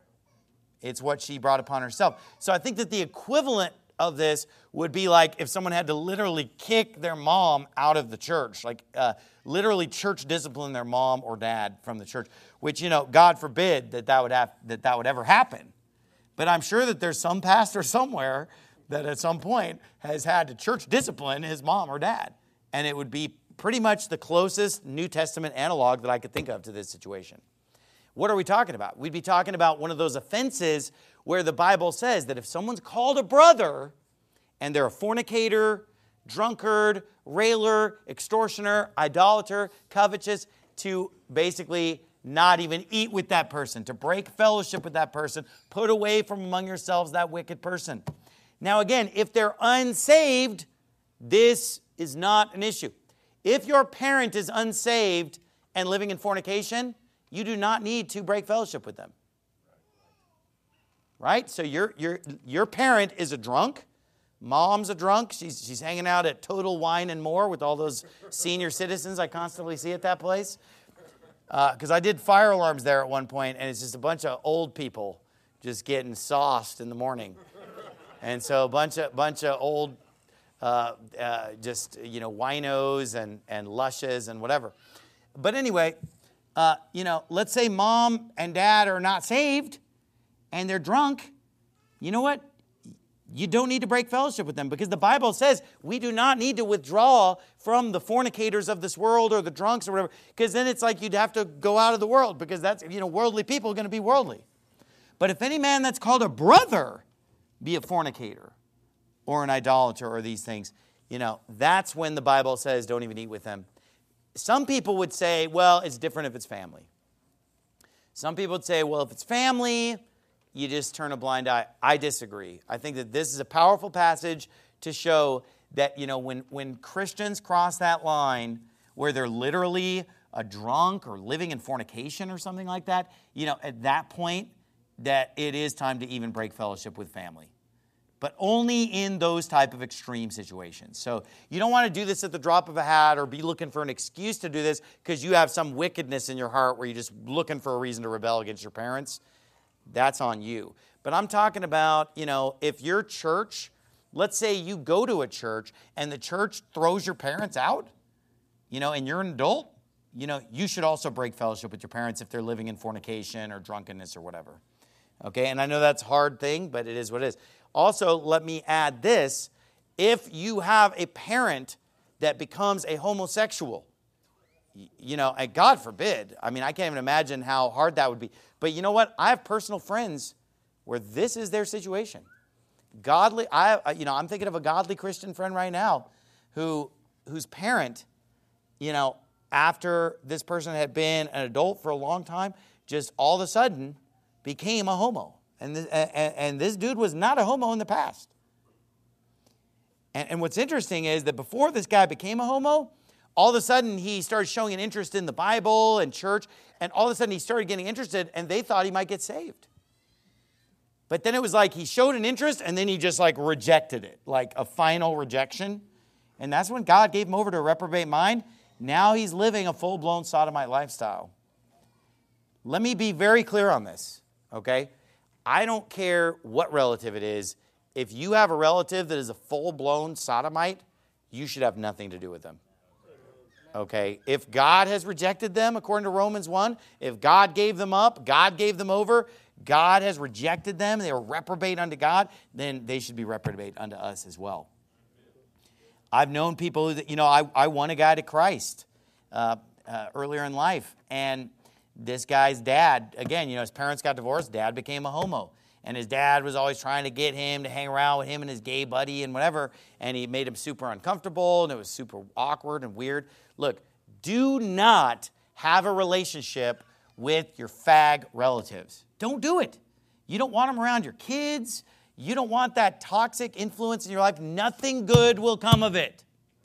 It's what she brought upon herself. So I think that the equivalent of this would be like if someone had to literally kick their mom out of the church, like uh, literally church discipline their mom or dad from the church, which, you know, God forbid that that would have, that that would ever happen. But I'm sure that there's some pastor somewhere that at some point has had to church discipline his mom or dad. And it would be pretty much the closest New Testament analog that I could think of to this situation. What are we talking about? We'd be talking about one of those offenses where the Bible says that if someone's called a brother and they're a fornicator, drunkard, railer, extortioner, idolater, covetous, to basically not even eat with that person, to break fellowship with that person, put away from among yourselves that wicked person. Now again, if they're unsaved, this is not an issue. If your parent is unsaved and living in fornication, you do not need to break fellowship with them. Right? So your, your, your parent is a drunk. Mom's a drunk. She's, she's hanging out at Total Wine and More with all those senior citizens I constantly see at that place. Because uh, I did fire alarms there at one point, and it's just a bunch of old people just getting sauced in the morning. And so a bunch of bunch of old, uh, uh, just, you know, winos and, and lushes and whatever. But anyway, uh, you know, let's say mom and dad are not saved, and they're drunk. You know what? You don't need to break fellowship with them because the Bible says we do not need to withdraw from the fornicators of this world or the drunks or whatever, because then it's like you'd have to go out of the world because that's, you know, worldly people are going to be worldly. But if any man that's called a brother be a fornicator or an idolater or these things, you know, that's when the Bible says don't even eat with them. Some people would say, well, it's different if it's family. Some people would say, well, if it's family, you just turn a blind eye. I disagree. I think that this is a powerful passage to show that, you know, when, when Christians cross that line where they're literally a drunk or living in fornication or something like that, you know, at that point, that it is time to even break fellowship with family. But only in those type of extreme situations. So you don't want to do this at the drop of a hat or be looking for an excuse to do this because you have some wickedness in your heart where you're just looking for a reason to rebel against your parents. That's on you. But I'm talking about, you know, if your church, let's say you go to a church and the church throws your parents out, you know, and you're an adult, you know, you should also break fellowship with your parents if they're living in fornication or drunkenness or whatever. Okay, and I know that's a hard thing, but it is what it is. Also, let me add this. If you have a parent that becomes a homosexual, You know, and God forbid. I mean, I can't even imagine how hard that would be. But you know what? I have personal friends where this is their situation. Godly, I, you know, I'm thinking of a godly Christian friend right now who, whose parent, you know, after this person had been an adult for a long time, just all of a sudden became a homo. And this, and, and this dude was not a homo in the past. And, and what's interesting is that before this guy became a homo, all of a sudden he started showing an interest in the Bible and church, and all of a sudden he started getting interested, and they thought he might get saved. But then it was like he showed an interest, and then he just like rejected it, like a final rejection. And that's when God gave him over to a reprobate mind. Now he's living a full-blown sodomite lifestyle. Let me be very clear on this, okay? I don't care what relative it is. If you have a relative that is a full-blown sodomite, you should have nothing to do with them. Okay, if God has rejected them, according to Romans one, if God gave them up, God gave them over, God has rejected them, they are reprobate unto God, then they should be reprobate unto us as well. I've known people that, you know, I, I won a guy to Christ uh, uh, earlier in life, and this guy's dad, again, you know, his parents got divorced, dad became a homo. And his dad was always trying to get him to hang around with him and his gay buddy and whatever. And he made him super uncomfortable, and it was super awkward and weird. Look, do not have a relationship with your fag relatives. Don't do it. You don't want them around your kids. You don't want that toxic influence in your life. Nothing good will come of it.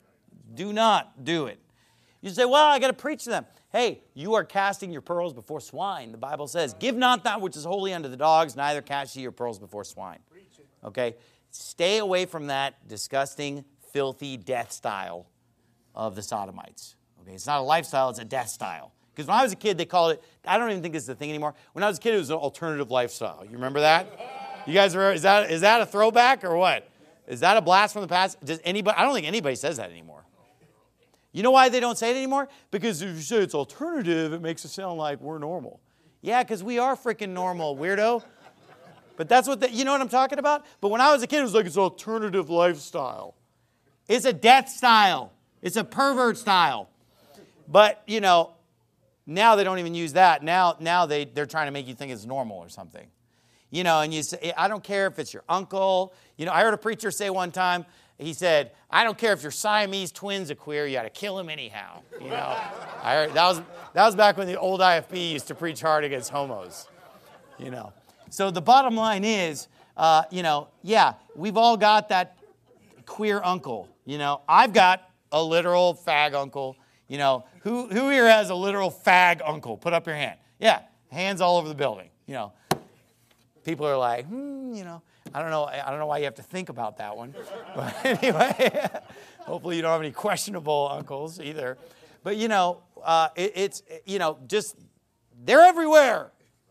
Do not do it. You say, well, I got to preach to them. Hey, you are casting your pearls before swine. The Bible says, give not that which is holy unto the dogs, neither cast ye your pearls before swine. Okay? Stay away from that disgusting, filthy death style of the sodomites. Okay? It's not a lifestyle, it's a death style. Because when I was a kid, they called it, I don't even think this is a thing anymore. When I was a kid, it was an alternative lifestyle. You remember that? You guys remember, is that, is that a throwback or what? Is that a blast from the past? Does anybody, I don't think anybody says that anymore. You know why they don't say it anymore? Because if you say it's alternative, it makes it sound like we're normal. Yeah, because we are freaking normal, weirdo. But that's what, the, you know what I'm talking about? But when I was a kid, it was like it's alternative lifestyle. It's a death style. It's a pervert style. But, you know, now they don't even use that. Now, now they, they're trying to make you think it's normal or something. You know, and you say, I don't care if it's your uncle. You know, I heard a preacher say one time, he said, I don't care if your Siamese twins are queer, you got to kill them anyhow. You know, I heard, that was that was back when the old I F B used to preach hard against homos. You know, so the bottom line is, uh, you know, yeah, we've all got that queer uncle. You know, I've got a literal fag uncle. You know, who who here has a literal fag uncle? Put up your hand. Yeah, hands all over the building. You know, people are like, hmm, you know. I don't know. I don't know why you have to think about that one. But anyway, hopefully you don't have any questionable uncles either. But you know, uh, it, it's you know, just they're everywhere.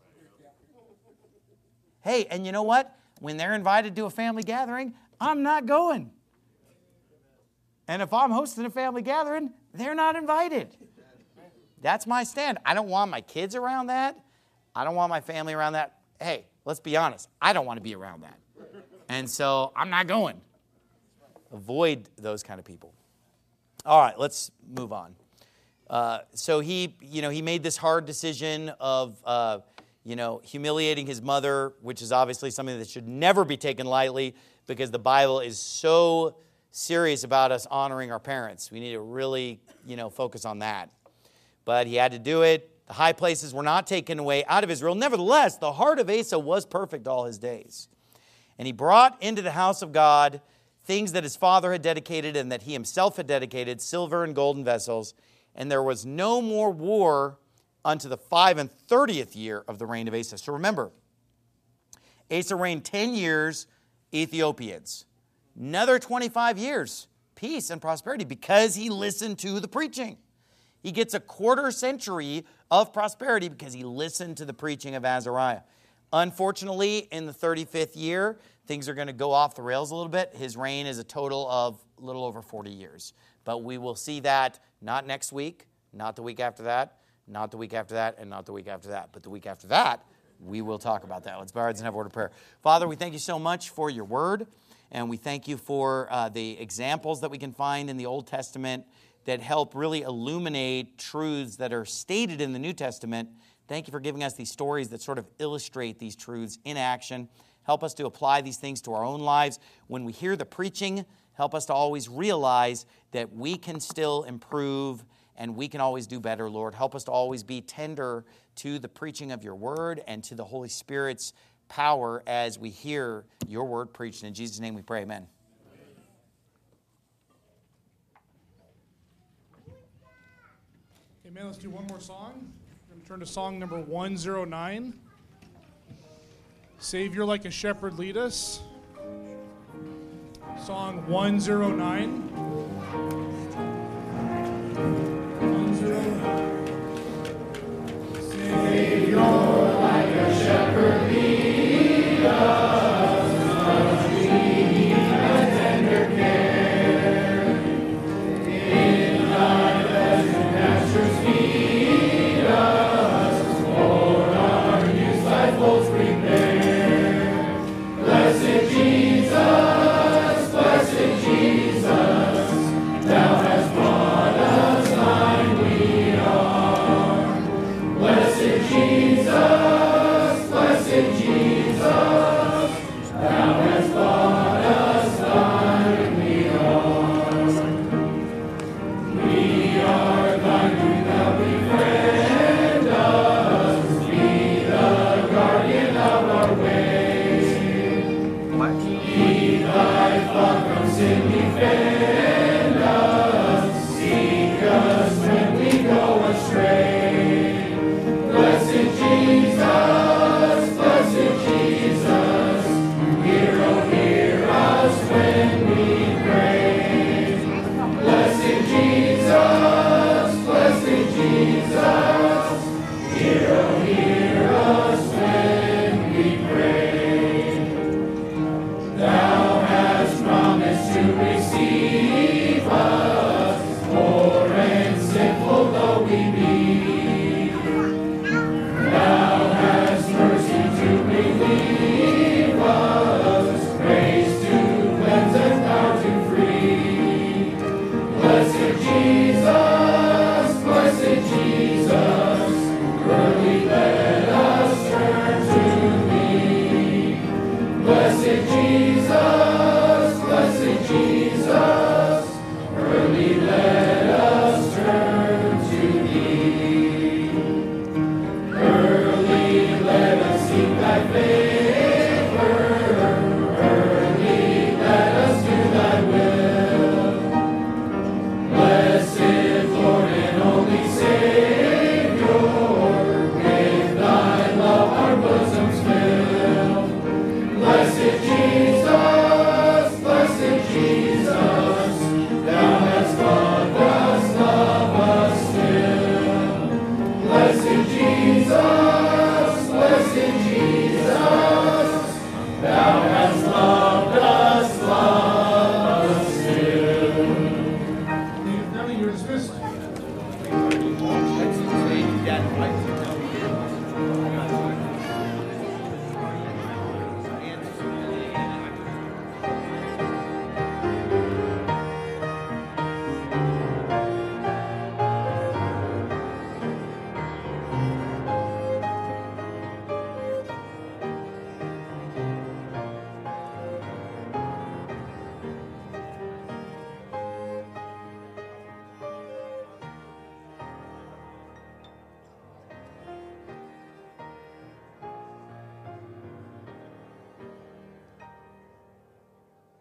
Hey, and you know what? When they're invited to a family gathering, I'm not going. And if I'm hosting a family gathering, they're not invited. That's my stand. I don't want my kids around that. I don't want my family around that. Hey, let's be honest. I don't want to be around that. And so I'm not going. Avoid those kind of people. All right, let's move on. Uh, so he, you know, he made this hard decision of, uh, you know, humiliating his mother, which is obviously something that should never be taken lightly because the Bible is so serious about us honoring our parents. We need to really, you know, focus on that. But he had to do it. The high places were not taken away out of Israel. Nevertheless, the heart of Asa was perfect all his days. And he brought into the house of God things that his father had dedicated and that he himself had dedicated, silver and golden vessels. And there was no more war unto the five and thirtieth year of the reign of Asa. So remember, Asa reigned ten years, Ethiopians. Another twenty-five years, peace and prosperity, because he listened to the preaching. He gets a quarter century of prosperity because he listened to the preaching of Azariah. Unfortunately, in the thirty-fifth year, things are going to go off the rails a little bit. His reign is a total of a little over forty years. But we will see that not next week, not the week after that, not the week after that, and not the week after that. But the week after that, we will talk about that. Let's bow our heads and have a word of prayer. Father, we thank you so much for your word, and we thank you for uh, the examples that we can find in the Old Testament that help really illuminate truths that are stated in the New Testament. Thank you for giving us these stories that sort of illustrate these truths in action. Help us to apply these things to our own lives. When we hear the preaching, help us to always realize that we can still improve and we can always do better, Lord. Help us to always be tender to the preaching of your word and to the Holy Spirit's power as we hear your word preached. In Jesus' name we pray, amen. Amen. Let's do one more song. We're going to turn to song number one oh nine. Savior like a shepherd lead us. Song one oh nine. one oh nine. Savior like a shepherd lead us, must we need a tender care. In thy pleasant pastures feed us, for our use thy folds prepare. Blessed Jesus, blessed Jesus, thou hast brought us thine we are. Blessed Jesus, blessed Jesus, thou hast brought us thine we are. We are thine, do thou befriend us, be the guardian of our way. Be thy flock from sin defend us, seek us when we go astray.